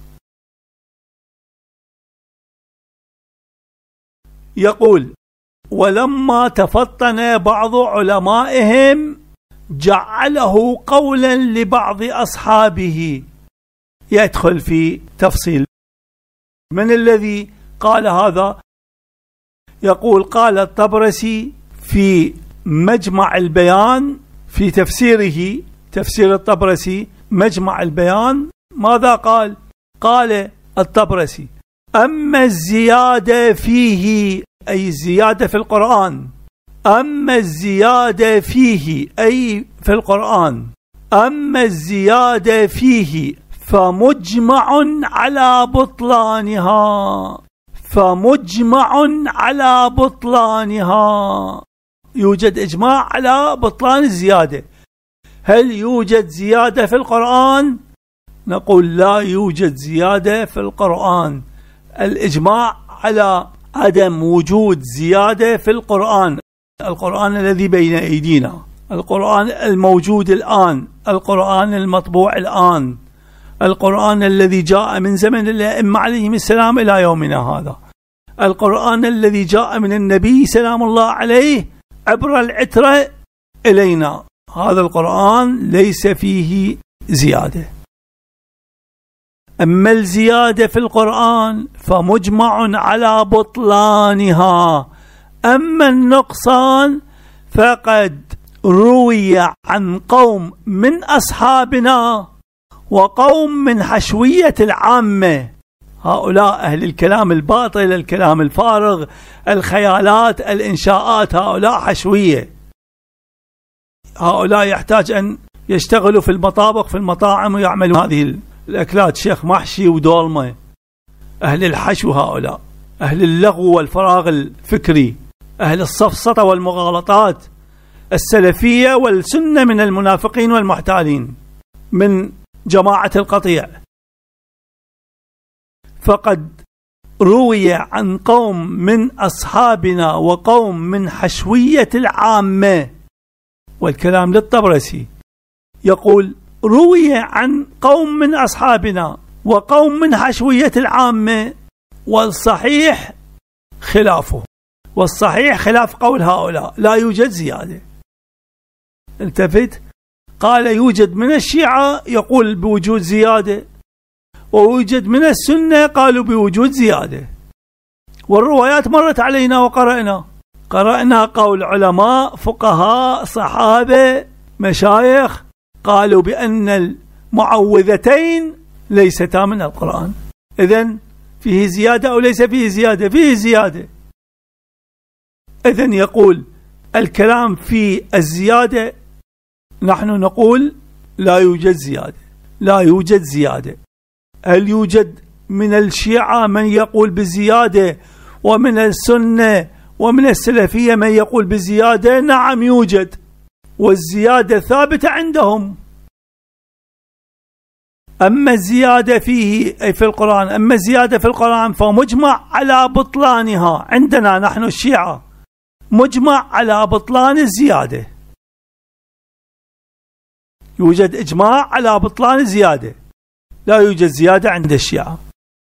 يقول: ولما تفطن بعض علمائهم جعله قولا لبعض أصحابه. يدخل في تفصيل من الذي قال هذا. يقول: قال الطبرسي في مجمع البيان في تفسيره، تفسير الطبرسي مجمع البيان، ماذا قال؟ قال الطبرسي: أما الزيادة فيه، أي الزيادة في القرآن، أما الزيادة فيه أي في القرآن، أما الزيادة فيه فمجمع على بطلانها، فمجمع على بطلانها. يوجد إجماع على بطلان الزيادة. هل يوجد زيادة في القرآن؟ نقول لا يوجد زيادة في القرآن. الإجماع على عدم وجود زيادة في القرآن، القرآن الذي بين أيدينا، القرآن الموجود الآن، القرآن المطبوع الآن، القرآن الذي جاء من زمن الأئمة عليهم السلام إلى يومنا هذا، القرآن الذي جاء من النبي سلام الله عليه عبر العترة إلينا، هذا القرآن ليس فيه زيادة. أما الزيادة في القرآن فمجمع على بطلانها، أما النقصان فقد روي عن قوم من أصحابنا وقوم من حشوية العامة. هؤلاء أهل الكلام الباطل، الكلام الفارغ، الخيالات، الإنشاءات، هؤلاء حشوية. هؤلاء يحتاج أن يشتغلوا في المطابخ في المطاعم ويعملوا هذه الأكلات، شيخ محشي ودولمة. أهل الحشو هؤلاء، أهل اللغو والفراغ الفكري، أهل السفسطة والمغالطات. السلفية والسنة من المنافقين والمحتالين من جماعة القطيع. فقد روي عن قوم من أصحابنا وقوم من حشوية العامة، والكلام للطبرسي، يقول روي عن قوم من أصحابنا وقوم من حشوية العامة، والصحيح خلافه، والصحيح خلاف قول هؤلاء، لا يوجد زيادة. التفت، قال يوجد من الشيعة يقول بوجود زيادة، ويوجد من السنة قالوا بوجود زيادة. والروايات مرت علينا قرأنا قول علماء فقهاء صحابة مشايخ قالوا بأن المعوذتين ليستا من القرآن. إذن فيه زيادة أو ليس فيه زيادة؟ فيه زيادة. إذن يقول الكلام في الزيادة، نحن نقول لا يوجد زيادة، لا يوجد زيادة. هل يوجد من الشيعة من يقول بزيادة ومن السنة ومن السلفية من يقول بزيادة؟ نعم يوجد، والزيادة ثابتة عندهم. أما الزيادة فيه أي في القرآن، أما الزيادة في القرآن فمجمع على بطلانها عندنا نحن الشيعة، مجمع على بطلان الزيادة، يوجد إجماع على بطلان الزيادة، لا يوجد زيادة عند الشيعة.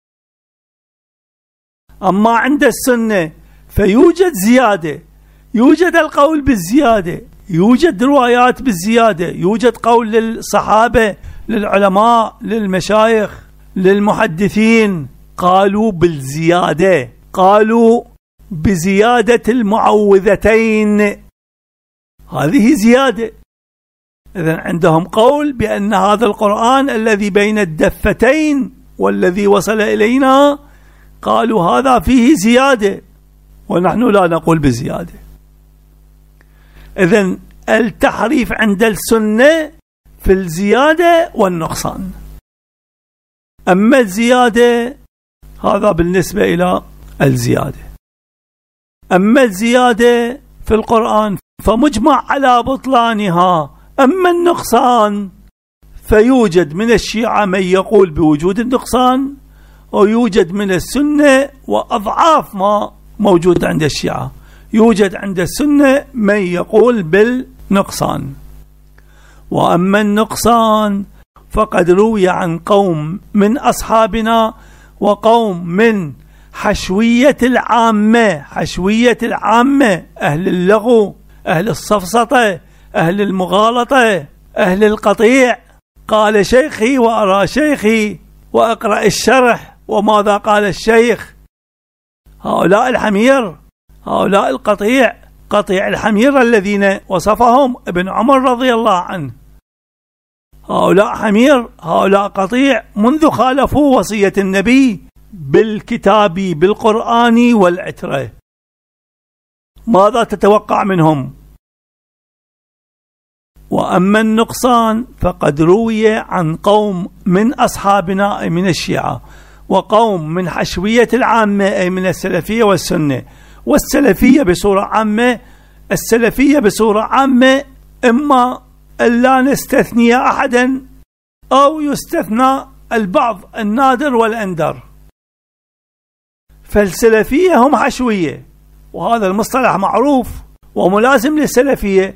أما عند السنة فيوجد زيادة، يوجد القول بالزيادة، يوجد روايات بالزيادة، يوجد قول للصحابة، للعلماء، للمشايخ، للمحدثين، قالوا بالزيادة، قالوا بزيادة المعوذتين، هذه زيادة. إذن عندهم قول بأن هذا القرآن الذي بين الدفتين والذي وصل إلينا، قالوا هذا فيه زيادة، ونحن لا نقول بزيادة. إذن التحريف عند السنة في الزيادة والنقصان. أما الزيادة هذا بالنسبة إلى الزيادة. أما الزيادة في القرآن فمجمع على بطلانها. أما النقصان فيوجد من الشيعة من يقول بوجود النقصان، ويوجد من السنة وأضعاف ما موجود عند الشيعة، يوجد عند السنة من يقول بالنقصان. وأما النقصان فقد روي عن قوم من أصحابنا وقوم من حشوية العامة، حشوية العامة، أهل اللغو، أهل السفسطة، أهل المغالطة، أهل القطيع. قال شيخي وأرى شيخي وأقرأ الشرح وماذا قال الشيخ. هؤلاء الحمير، هؤلاء القطيع، قطيع الحمير الذين وصفهم ابن عمر رضي الله عنه، هؤلاء حمير، هؤلاء قطيع منذ خالفوا وصية النبي بالكتاب بالقرآن والعترة. ماذا تتوقع منهم؟ وأما النقصان فقد روي عن قوم من أصحابنا أي من الشيعة وقوم من حشوية العامة أي من السلفية والسنة. والسلفية بصورة عامة، السلفية بصورة عامة إما ألا نستثني أحدا أو يستثنى البعض النادر والأندر. فالسلفية هم حشوية، وهذا المصطلح معروف وملازم للسلفية.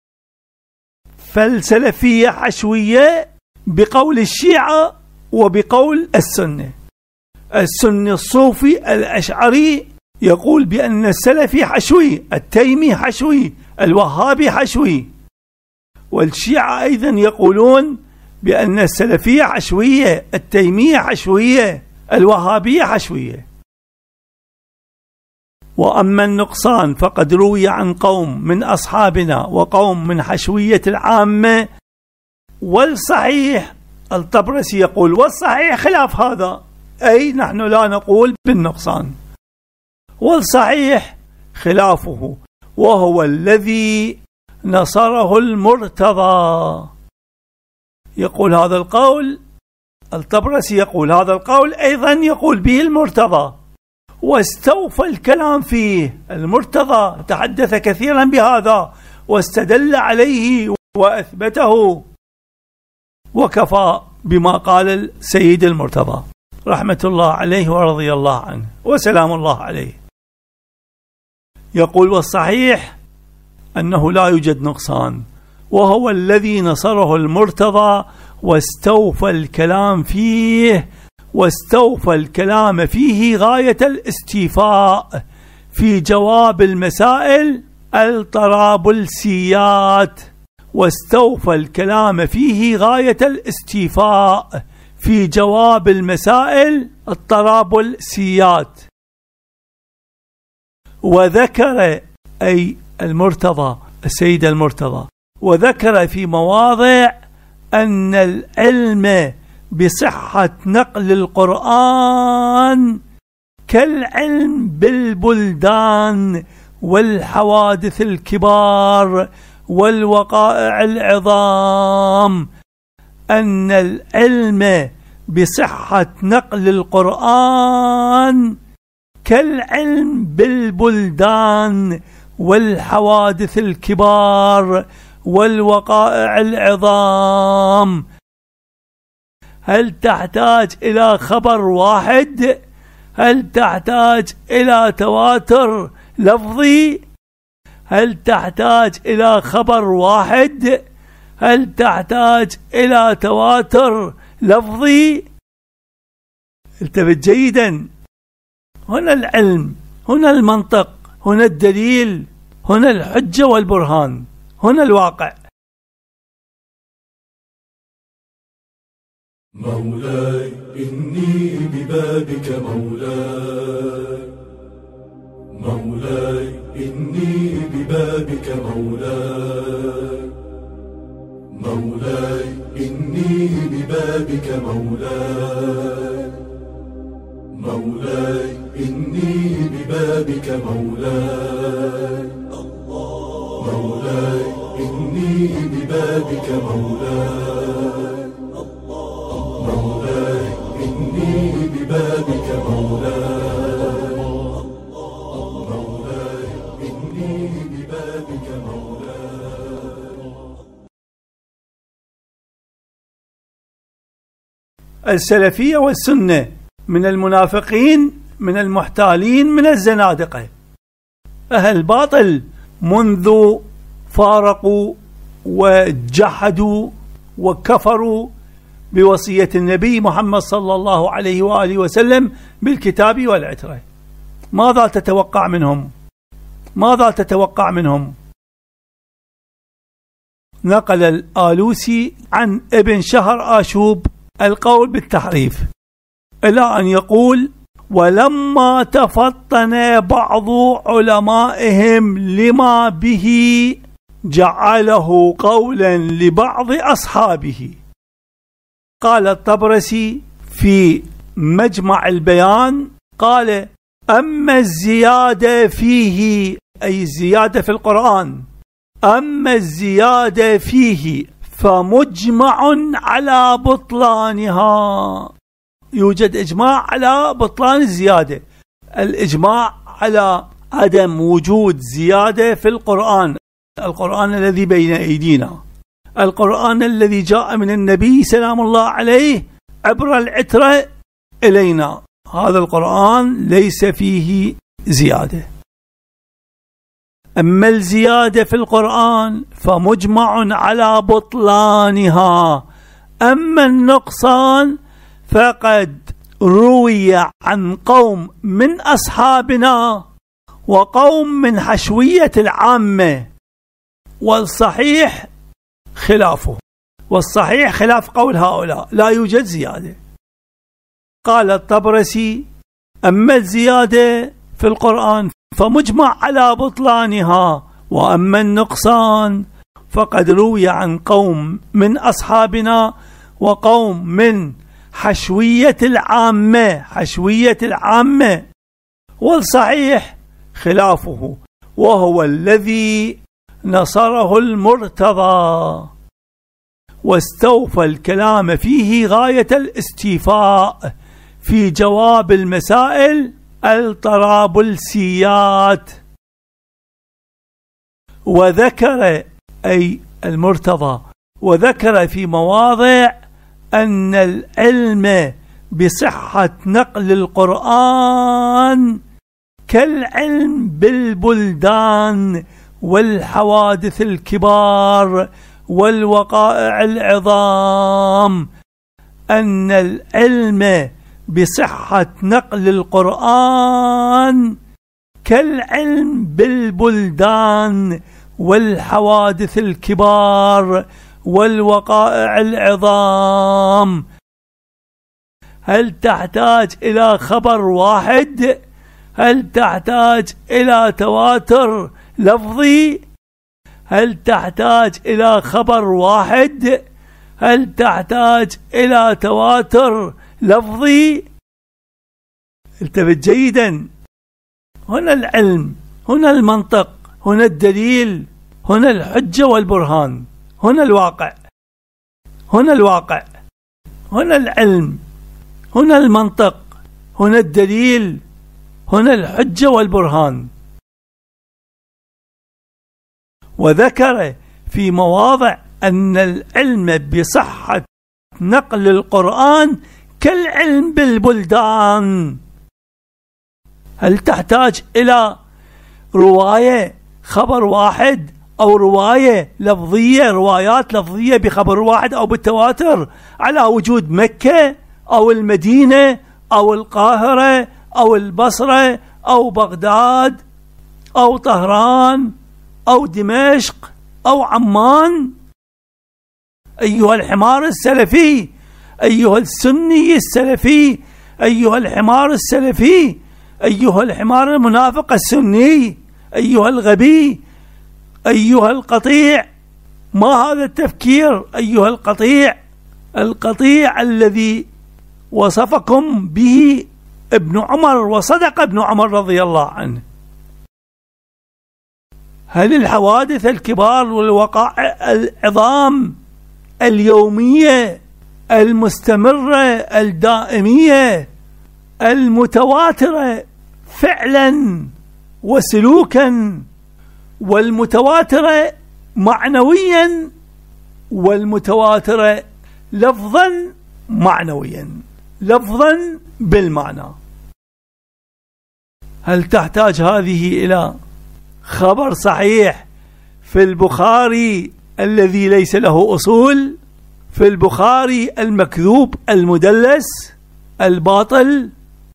فالسلفية حشوية بقول الشيعة وبقول السنة. السني الصوفي الأشعري يقول بأن السلفي حشوي، التيمي حشوي، الوهابي حشوي. والشيعة أيضا يقولون بأن السلفية حشوية، التيمية حشوية، الوهابية حشوية. وأما النقصان فقد روي عن قوم من أصحابنا وقوم من حشوية العامة. والصحيح، الطبرسي يقول والصحيح خلاف هذا، أي نحن لا نقول بالنقصان، والصحيح خلافه، وهو الذي نصره المرتضى. يقول هذا القول، الطبرسي يقول هذا القول أيضا يقول به المرتضى، واستوفى الكلام فيه. المرتضى تحدث كثيرا بهذا واستدل عليه وأثبته، وكفى بما قال السيد المرتضى رحمة الله عليه ورضي الله عنه وسلام الله عليه. يقول والصحيح أنه لا يوجد نقصان، وهو الذي نصره المرتضى واستوفى الكلام فيه، واستوفى الكلام فيه غاية الاستيفاء في جواب المسائل الطرابلسيات، واستوفى الكلام فيه غاية الاستيفاء في جواب المسائل الطرابلسيات. وذكر أي المرتضى السيد المرتضى، وذكر في مواضع أن العلم بصحة نقل القرآن كالعلم بالبلدان والحوادث الكبار والوقائع العظام، أن العلم بصحة نقل القرآن كالعلم بالبلدان والحوادث الكبار والوقائع العظام. هل تحتاج إلى خبر واحد؟ هل تحتاج إلى تواتر لفظي؟ هل تحتاج إلى خبر واحد؟ هل تحتاج إلى تواتر لفظي؟ التفت جيدا، هنا العلم، هنا المنطق، هنا الدليل، هنا الحجة والبرهان، هنا الواقع. مولاي إني ببابك مولاي، مولاي إني ببابك مولاي، مولاي إني ببابك مولاي، مولاي إني ببابك مولاي، مولاي إني ببابك مولاي، مولاي إني ببابك مولاي، مولاي إني ببابك مولاي. السلفية والسنة من المنافقين، من المحتالين، من الزنادقة، أهل الباطل منذ فارقوا وجحدوا وكفروا بوصية النبي محمد صلى الله عليه وآله وسلم بالكتاب والعترة. ماذا تتوقع منهم؟ ماذا تتوقع منهم؟ نقل الآلوسي عن ابن شهر آشوب القول بالتحريف، إلى أن يقول: ولما تفطن بعض علمائهم لما به جعله قولا لبعض أصحابه. قال الطبرسي في مجمع البيان، قال: أما الزيادة فيه، أي الزيادة في القرآن، أما الزيادة فيه فمجمع على بطلانها. يوجد إجماع على بطلان الزيادة، الإجماع على عدم وجود زيادة في القرآن، القرآن الذي بين أيدينا، القرآن الذي جاء من النبي سلام الله عليه عبر العترة إلينا، هذا القرآن ليس فيه زيادة. أما الزيادة في القرآن فمجمع على بطلانها، أما النقصان فقد روي عن قوم من أصحابنا وقوم من حشوية العامة، والصحيح خلافه، والصحيح خلاف قول هؤلاء، لا يوجد زيادة. قال الطبرسي: أما الزيادة في القرآن فمجمع على بطلانها. وأما النقصان فقد روي عن قوم من أصحابنا وقوم من حشوية العامة والصحيح خلافه، وهو الذي نصره المرتضى واستوفى الكلام فيه غاية الاستيفاء في جواب المسائل الطرابلسيات. وذكر أي المرتضى وذكر في مواضع أن العلم بصحة نقل القرآن كالعلم بالبلدان والحوادث الكبار والوقائع العظام، أن العلم بصحة نقل القرآن كالعلم بالبلدان والحوادث الكبار والوقائع العظام. هل تحتاج إلى خبر واحد؟ هل تحتاج إلى تواتر لفظي؟ هل تحتاج إلى خبر واحد؟ هل تحتاج إلى تواتر لفظي؟ التفت جيدا، هنا العلم، هنا المنطق، هنا الدليل، هنا الحجة والبرهان، هنا الواقع، هنا العلم، هنا المنطق، هنا الدليل، هنا الحجة والبرهان. وذكر في مواضع أن العلم بصحة نقل القرآن كالعلم بالبلدان. هل تحتاج إلى رواية خبر واحد أو رواية لفظية، روايات لفظية بخبر واحد أو بالتواتر على وجود مكة أو المدينة أو القاهرة أو البصرة أو بغداد أو طهران أو دمشق أو عمان؟ أيها الحمار السلفي، أيها السني السلفي، أيها الحمار السلفي، أيها الحمار المنافق السني، أيها الغبي، أيها القطيع، ما هذا التفكير أيها القطيع الذي وصفكم به ابن عمر، وصدق ابن عمر رضي الله عنه. هل الحوادث الكبار والوقائع العظام اليومية المستمرة الدائمية المتواترة فعلا وسلوكا، والمتواترة معنويا، والمتواترة لفظا معنويا، لفظا بالمعنى، هل تحتاج هذه إلى خبر صحيح في البخاري الذي ليس له أصول، في البخاري المكذوب المدلس الباطل؟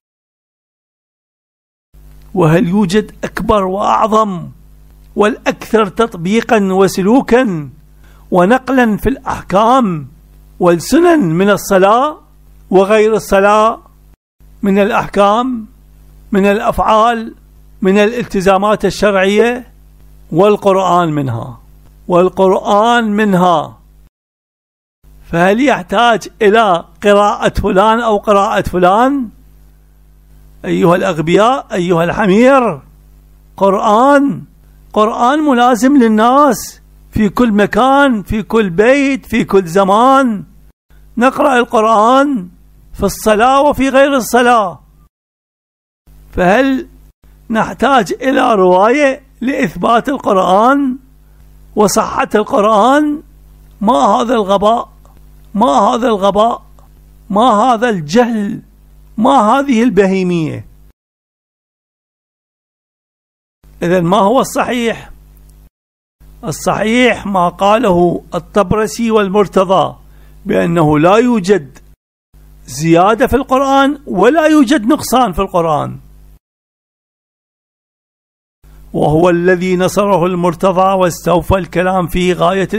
وهل يوجد أكبر وأعظم والأكثر تطبيقا وسلوكا ونقلا في الأحكام والسنن من الصلاة وغير الصلاة، من الأحكام، من الأفعال، من الالتزامات الشرعية، والقرآن منها؟ فهل يحتاج إلى قراءة فلان أو قراءة فلان؟ أيها الأغبياء، أيها الحمير، قرآن ملازم للناس في كل مكان، في كل بيت، في كل زمان. نقرأ القرآن في الصلاة وفي غير الصلاة. فهل نحتاج إلى رواية لإثبات القرآن وصحة القرآن؟ ما هذا الغباء، ما هذا الغباء، ما هذا الجهل، ما هذه البهيمية؟ إذن ما هو الصحيح؟ الصحيح ما قاله الطبرسي والمرتضى بأنه لا يوجد زيادة في القرآن ولا يوجد نقصان في القرآن، وهو الذي نصره المرتضى واستوفى الكلام في غاية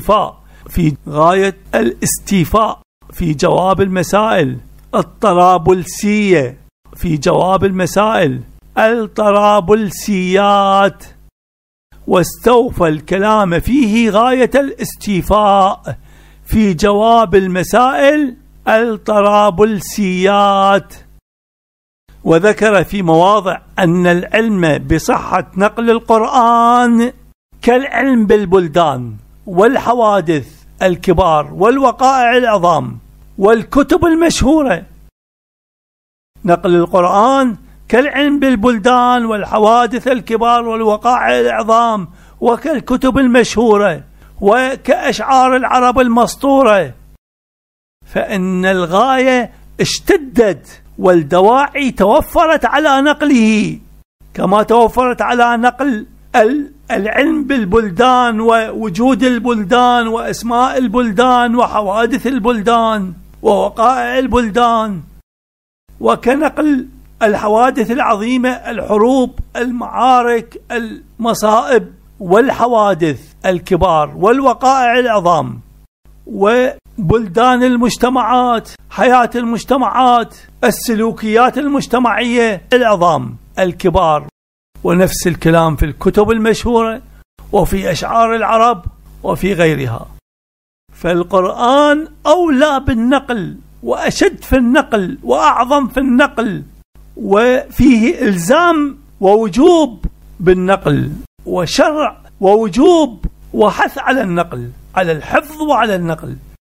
الاستيفاء في جواب المسائل الطرابلسية، في جواب المسائل الطرابلسيات، واستوفى الكلام فيه غاية الاستيفاء في جواب المسائل الطرابلسيات. وذكر في مواضع أن العلم بصحة نقل القرآن كالعلم بالبلدان والحوادث الكبار والوقائع العظام والكتب المشهورة. نقل القرآن كالعلم بالبلدان والحوادث الكبار والوقائع العظام وكالكتب المشهورة وكأشعار العرب المسطورة، فإن الغاية اشتدت والدواعي توفرت على نقله، كما توفرت على نقل العلم بالبلدان ووجود البلدان وأسماء البلدان وحوادث البلدان ووقائع البلدان، وكنقل الحوادث العظيمة، الحروب، المعارك، المصائب والحوادث الكبار والوقائع العظام وبلدان المجتمعات، حياة المجتمعات، السلوكيات المجتمعية العظام الكبار. ونفس الكلام في الكتب المشهورة وفي أشعار العرب وفي غيرها. فالقرآن أولى بالنقل وأشد في النقل وأعظم في النقل، وفيه إلزام ووجوب بالنقل وشرع ووجوب وحث على النقل، على الحفظ وعلى النقل.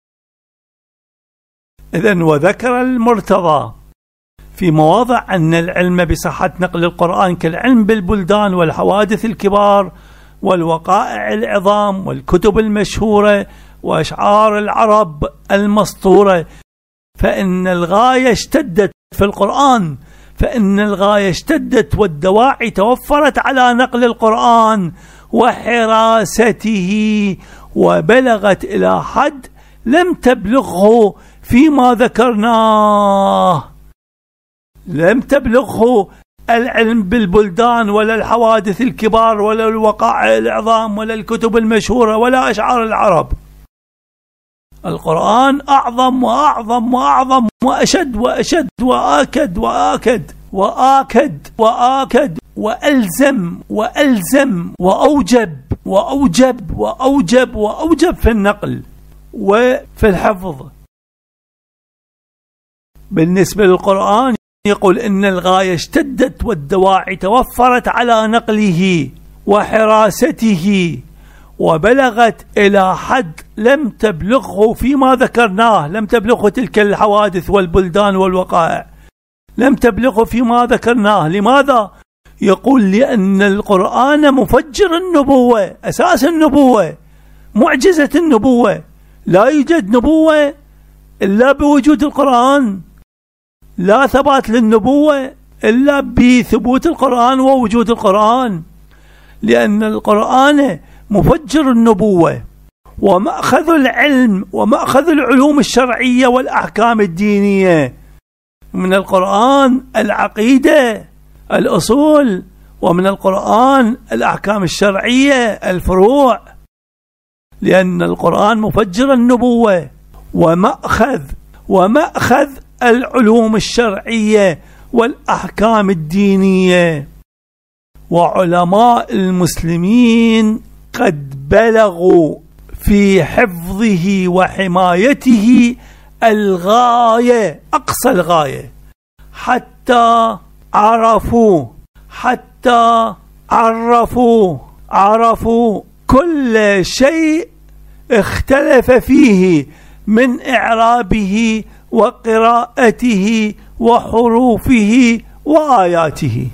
إذن وذكر المرتضى في مواضع أن العلم بصحة نقل القرآن كالعلم بالبلدان والحوادث الكبار والوقائع العظام والكتب المشهورة وأشعار العرب المسطورة، فإن الغاية اشتدت في القرآن، فإن الغاية اشتدت والدواعي توفرت على نقل القرآن وحراسته، وبلغت إلى حد لم تبلغه فيما ذكرناه، لم تبلغه العلم بالبلدان ولا الحوادث الكبار ولا الوقائع العظام ولا الكتب المشهورة ولا أشعار العرب. القرآن أعظم وأعظم وأعظم وأشد وأشد وآكد وآكد وآكد وآكد وألزم وألزم وأوجب وأوجب وأوجب وأوجب في النقل وفي الحفظ. بالنسبة للقرآن يقول إن الغاية اشتدت والدواعي توفرت على نقله وحراسته، وبلغت إلى حد لم تبلغه فيما ذكرناه، لم تبلغه تلك الحوادث والبلدان والوقائع، لم تبلغه فيما ذكرناه. لماذا؟ يقول لأن القرآن مفجر النبوة، أساس النبوة، معجزة النبوة. لا يوجد نبوة إلا بوجود القرآن، لا ثبات للنبوة إلا بثبوت القرآن ووجود القرآن، لأن القرآن مفجر النبوة ومأخذ العلم ومأخذ العلوم الشرعية والأحكام الدينية. من القرآن العقيدة، الأصول، ومن القرآن الأحكام الشرعية، الفروع، لأن القرآن مفجر النبوة ومأخذ العلوم الشرعية والأحكام الدينية. وعلماء المسلمين قد بلغوا في حفظه وحمايته الغاية، أقصى الغاية، حتى عرفوا كل شيء اختلف فيه من إعرابه وقراءته وحروفه وآياته.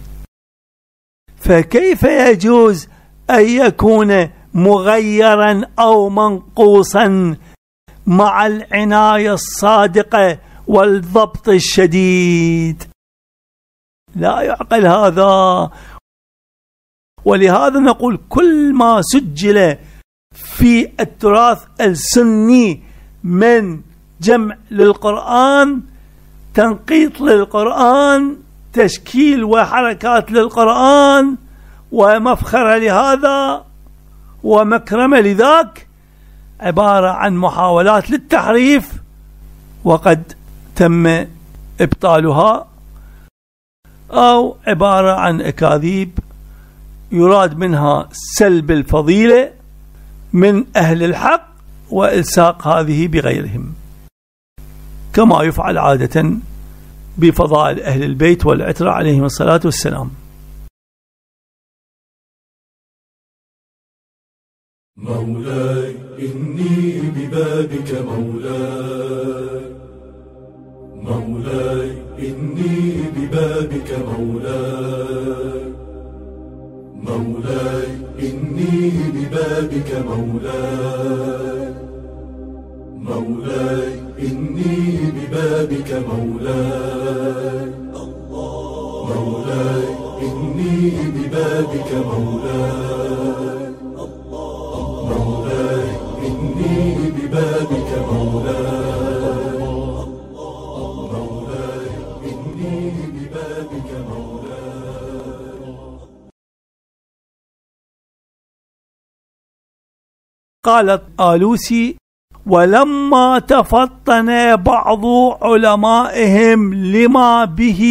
فكيف يجوز أن يكون مغيرا أو منقوصا مع العناية الصادقة والضبط الشديد؟ لا يعقل هذا. ولهذا نقول كل ما سجل في التراث السني من جمع للقرآن، تنقيط للقرآن، تشكيل وحركات للقرآن، ومفخرة لهذا ومكرمة لذاك، عبارة عن محاولات للتحريف وقد تم إبطالها أو عبارة عن أكاذيب يراد منها سلب الفضيلة من أهل الحق وإلصاق هذه بغيرهم، كما يفعل عادة بفضائل أهل البيت والعترة عليهم الصلاة والسلام. مولاي إني ببابك مولاي، مولاي إني ببابك مولاي، مولاي إني ببابك مولاي، مولاي إني ببابك مولاي، مولاي إني ببابك مولاي، مولاي إني ببابك مولاي، مولاي إني ببابك مولاي. قالت آلوسي: ولما تفطن بعض علمائهم لما به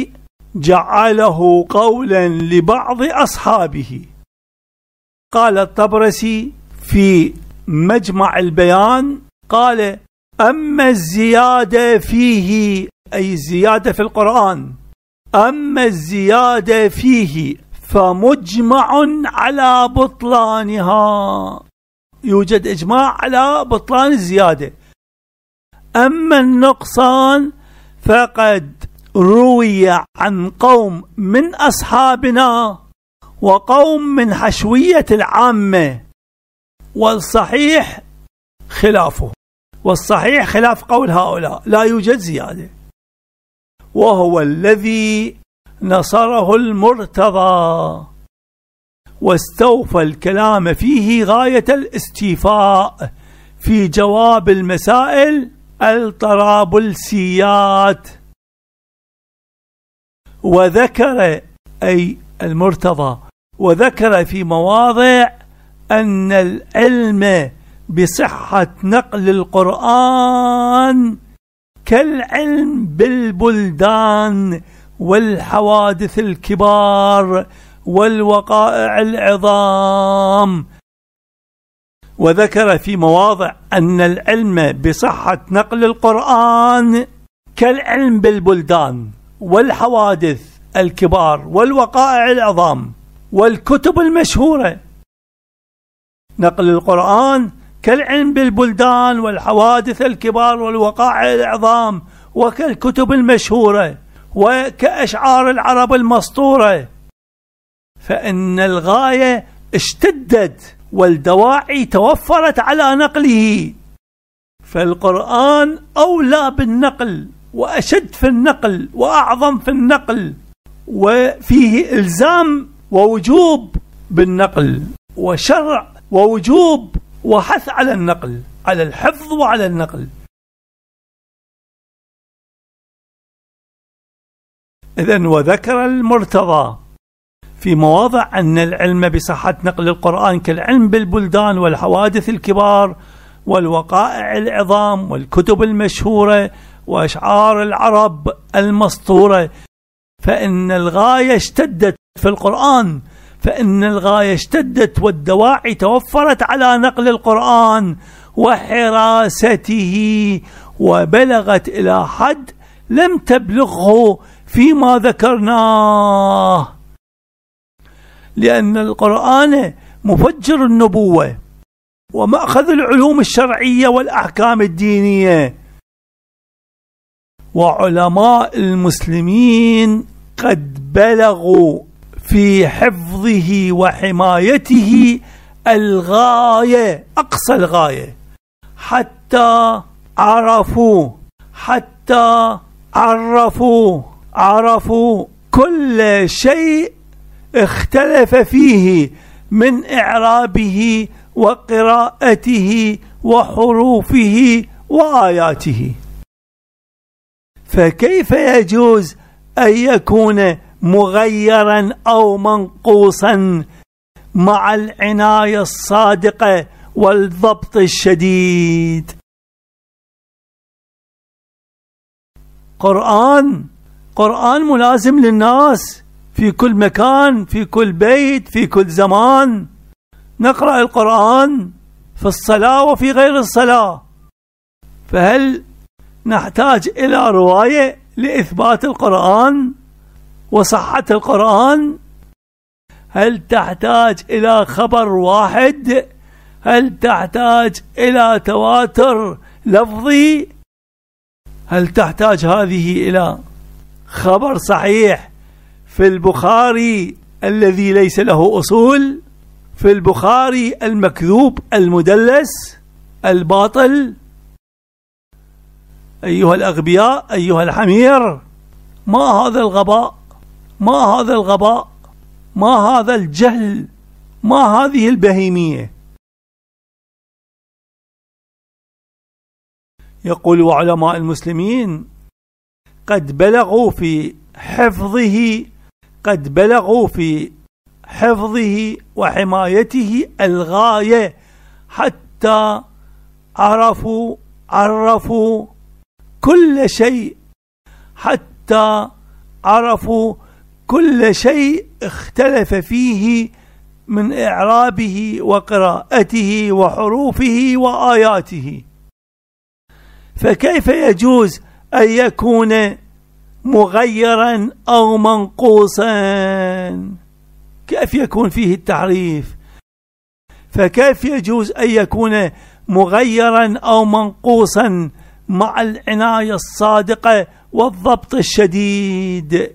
جعله قولا لبعض أصحابه. قال الطبرسي في مجمع البيان قال: أما الزيادة فيه، أي الزيادة في القرآن، أما الزيادة فيه فمجمع على بطلانها، يوجد إجماع على بطلان الزيادة. أما النقصان فقد روي عن قوم من أصحابنا وقوم من حشوية العامة، والصحيح خلافه، والصحيح خلاف قول هؤلاء، لا يوجد زيادة، وهو الذي نصره المرتضى واستوفى الكلام فيه غاية الاستيفاء في جواب المسائل الطرابلسيات. وذكر، أي المرتضى، وذكر في مواضع أن العلم بصحة نقل القرآن كالعلم بالبلدان والحوادث الكبار والوقائع العظام. وذكر في مواضع أن العلم بصحة نقل القرآن كالعلم بالبلدان والحوادث الكبار والوقائع العظام والكتب المشهورة. نقل القرآن كالعلم بالبلدان والحوادث الكبار والوقائع العظام وكالكتب المشهورة وكأشعار العرب المسطورة، فإن الغاية اشتدت والدواعي توفرت على نقله، فالقرآن أولى بالنقل وأشد في النقل وأعظم في النقل، وفيه إلزام ووجوب بالنقل وشرع ووجوب وحث على النقل، على الحفظ وعلى النقل. إذن وذكر المرتضى في مواضع أن العلم بصحة نقل القرآن كالعلم بالبلدان والحوادث الكبار والوقائع العظام والكتب المشهورة وأشعار العرب المسطورة، فإن الغاية اشتدت في القرآن، فإن الغاية اشتدت والدواعي توفرت على نقل القرآن وحراسته، وبلغت إلى حد لم تبلغه فيما ذكرناه، لأن القرآن مفجر النبوة ومأخذ العلوم الشرعية والأحكام الدينية، وعلماء المسلمين قد بلغوا في حفظه وحمايته الغاية، أقصى الغاية، حتى عرفوا كل شيء اختلف فيه من إعرابه وقراءته وحروفه وآياته. فكيف يجوز أن يكون مغيرا أو منقوصا مع العناية الصادقة والضبط الشديد؟ قرآن القرآن ملازم للناس في كل مكان، في كل بيت، في كل زمان. نقرأ القرآن في الصلاة وفي غير الصلاة. فهل نحتاج إلى رواية لإثبات القرآن وصحة القرآن؟ هل تحتاج إلى خبر واحد؟ هل تحتاج إلى تواتر لفظي؟ هل تحتاج هذه إلى خبر صحيح في البخاري الذي ليس له أصول، في البخاري المكذوب المدلس الباطل؟ أيها الأغبياء، أيها الحمير، ما هذا الغباء؟ ما هذا الغباء؟ ما هذا الجهل؟ ما هذه البهيمية؟ يقول علماء المسلمين قد بلغوا في حفظه وحمايته الغاية، حتى عرفوا كل شيء، حتى عرفوا كل شيء اختلف فيه من إعرابه وقراءته وحروفه وآياته. فكيف يجوز أن يكون مغيرا أو منقوصا؟ كيف يكون فيه التحريف؟ فكيف يجوز أن يكون مغيرا أو منقوصا مع العناية الصادقة والضبط الشديد؟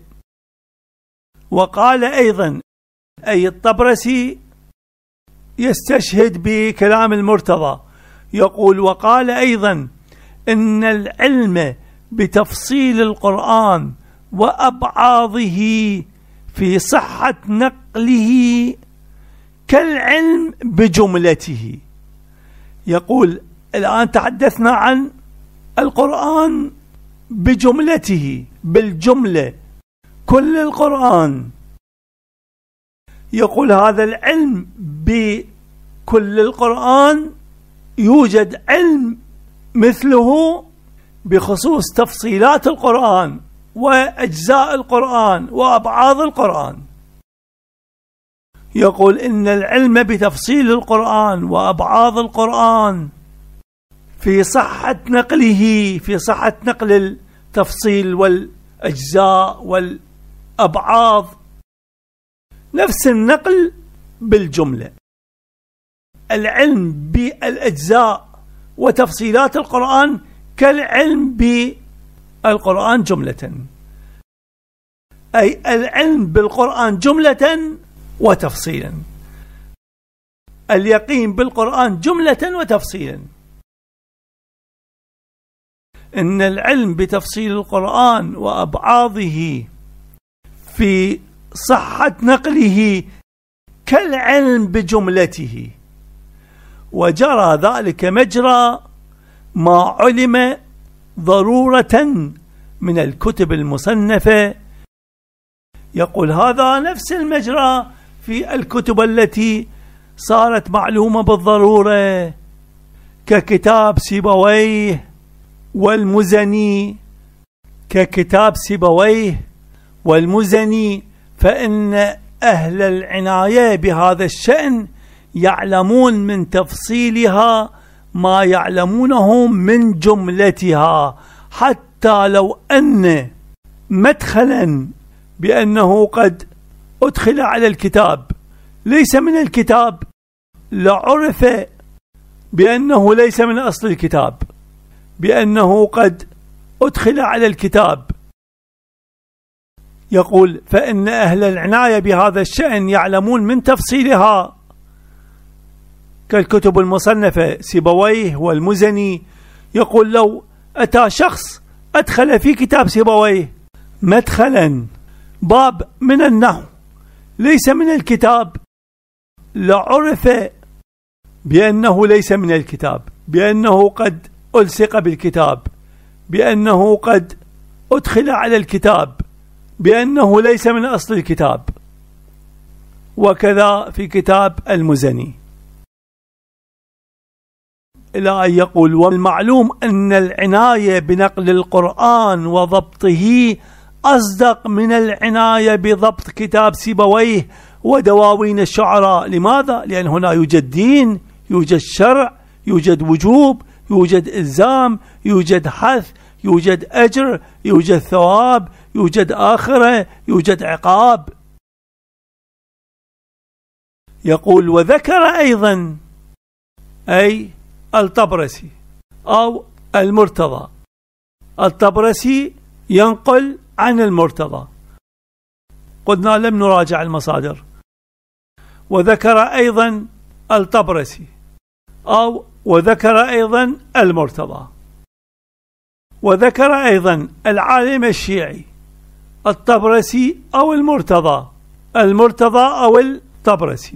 وقال أيضا أي الطبرسي يستشهد بكلام المرتضى، يقول وقال أيضا إن العلم بتفصيل القرآن وأبعاضه في صحة نقله كالعلم بجملته. يقول الآن تحدثنا عن القرآن بجملته، بالجملة، كل القرآن. يقول هذا العلم بكل القرآن يوجد علم مثله بخصوص تفصيلات القرآن وأجزاء القرآن وأبعاض القرآن. يقول إن العلم بتفصيل القرآن وأبعاض القرآن في صحة نقله، في صحة نقل التفصيل والأجزاء والأبعاض، نفس النقل بالجملة. العلم بالأجزاء وتفصيلات القرآن كالعلم بالقرآن جملة، أي العلم بالقرآن جملة وتفصيلا، اليقين بالقرآن جملة وتفصيلا. إن العلم بتفصيل القرآن وأبعاضه في صحة نقله كالعلم بجملته، وجرى ذلك مجرى ما علم ضرورة من الكتب المصنفة. يقول هذا نفس المجرى في الكتب التي صارت معلومة بالضرورة ككتاب سيبويه والمزني، ككتاب سيبويه والمزني، فإن أهل العناية بهذا الشأن يعلمون من تفصيلها ما يعلمونه من جملتها، حتى لو أن مدخلا بأنه قد أدخل على الكتاب ليس من الكتاب لعرف بأنه ليس من أصل الكتاب، بأنه قد أدخل على الكتاب. يقول فإن أهل العناية بهذا الشأن يعلمون من تفصيلها كالكتب المصنفة سيبويه والمزني. يقول لو أتى شخص أدخل في كتاب سيبويه مدخلا باب من النحو ليس من الكتاب لعرف بأنه ليس من الكتاب، بأنه قد ألصق بالكتاب، بأنه قد أدخل على الكتاب، بأنه ليس من أصل الكتاب. وكذا في كتاب المزني، إلى أن يقول والمعلوم أن العناية بنقل القرآن وضبطه أصدق من العناية بضبط كتاب سيبويه ودواوين الشعراء. لماذا؟ لأن هنا يوجد دين، يوجد شرع، يوجد وجوب، يوجد إلزام، يوجد حث، يوجد أجر، يوجد ثواب، يوجد آخرة، يوجد عقاب. يقول وذكر أيضا أي الطبرسي أو المرتضى. الطبرسي ينقل عن المرتضى، قلنا لم نراجع المصادر. وذكر أيضا الطبرسي أو وذكر أيضا المرتضى. وذكر أيضا العالم الشيعي الطبرسي أو المرتضى، المرتضى أو الطبرسي.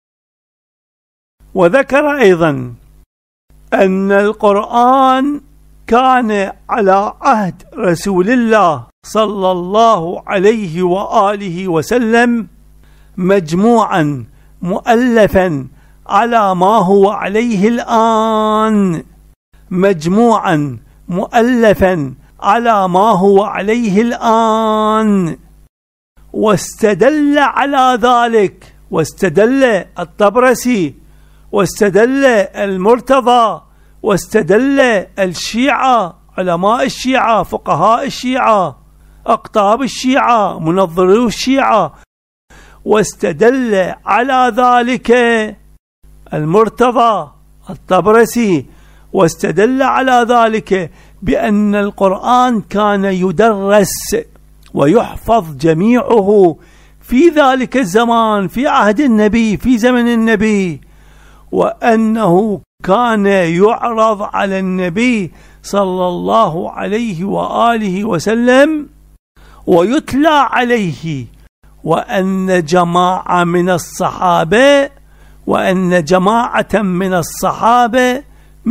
وذكر أيضا أن القرآن كان على عهد رسول الله صلى الله عليه وآله وسلم مجموعا مؤلفا على ما هو عليه الآن، مجموعا مؤلفا على ما هو عليه الآن. واستدل على ذلك، واستدل الطبرسي، واستدل المرتضى، واستدل الشيعة، علماء الشيعة، فقهاء الشيعة، أقطاب الشيعة، منظرو الشيعة، واستدل على ذلك المرتضى الطبرسي، واستدل على ذلك بأن القرآن كان يدرس ويحفظ جميعه في ذلك الزمان، في عهد النبي، في زمن النبي، وأنه كان يعرض على النبي صلى الله عليه وآله وسلم ويتلى عليه، وأن جماعة من الصحابة، وأن جماعة من الصحابة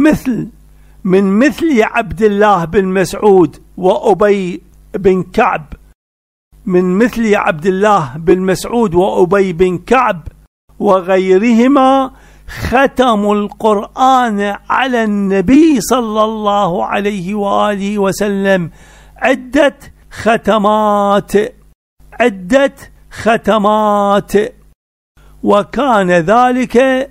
مثل عبد الله بن مسعود وأبي بن كعب، من مثل عبد الله بن مسعود وأبي بن كعب وغيرهما، ختموا القرآن على النبي صلى الله عليه وآله وسلم عدة ختمات. وكان ذلك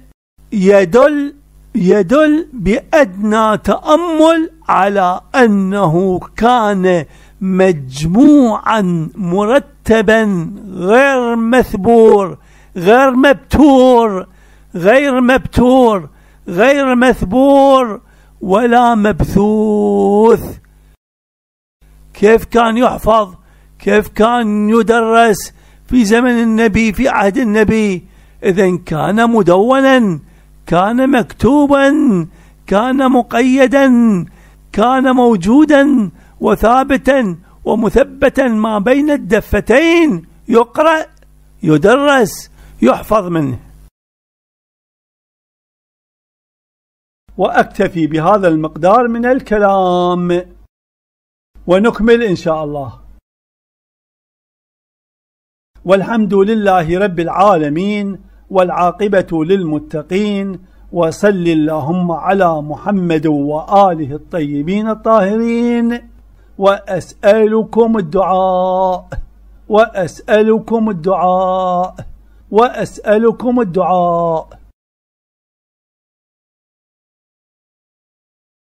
يدل بأدنى تأمل على أنه كان مجموعا مرتبا غير مثبور، غير مثبور ولا مبثوث. كيف كان يحفظ؟ كيف كان يدرس في زمن النبي، في عهد النبي؟ إذن كان مدونا، كان مكتوبا، كان مقيدا، كان موجودا وثابتا ومثبتا ما بين الدفتين، يقرأ، يدرس، يحفظ منه. وأكتفي بهذا المقدار من الكلام ونكمل إن شاء الله. والحمد لله رب العالمين، والعاقبة للمتقين، وصل اللهم على محمد وآله الطيبين الطاهرين. وأسألكم الدعاء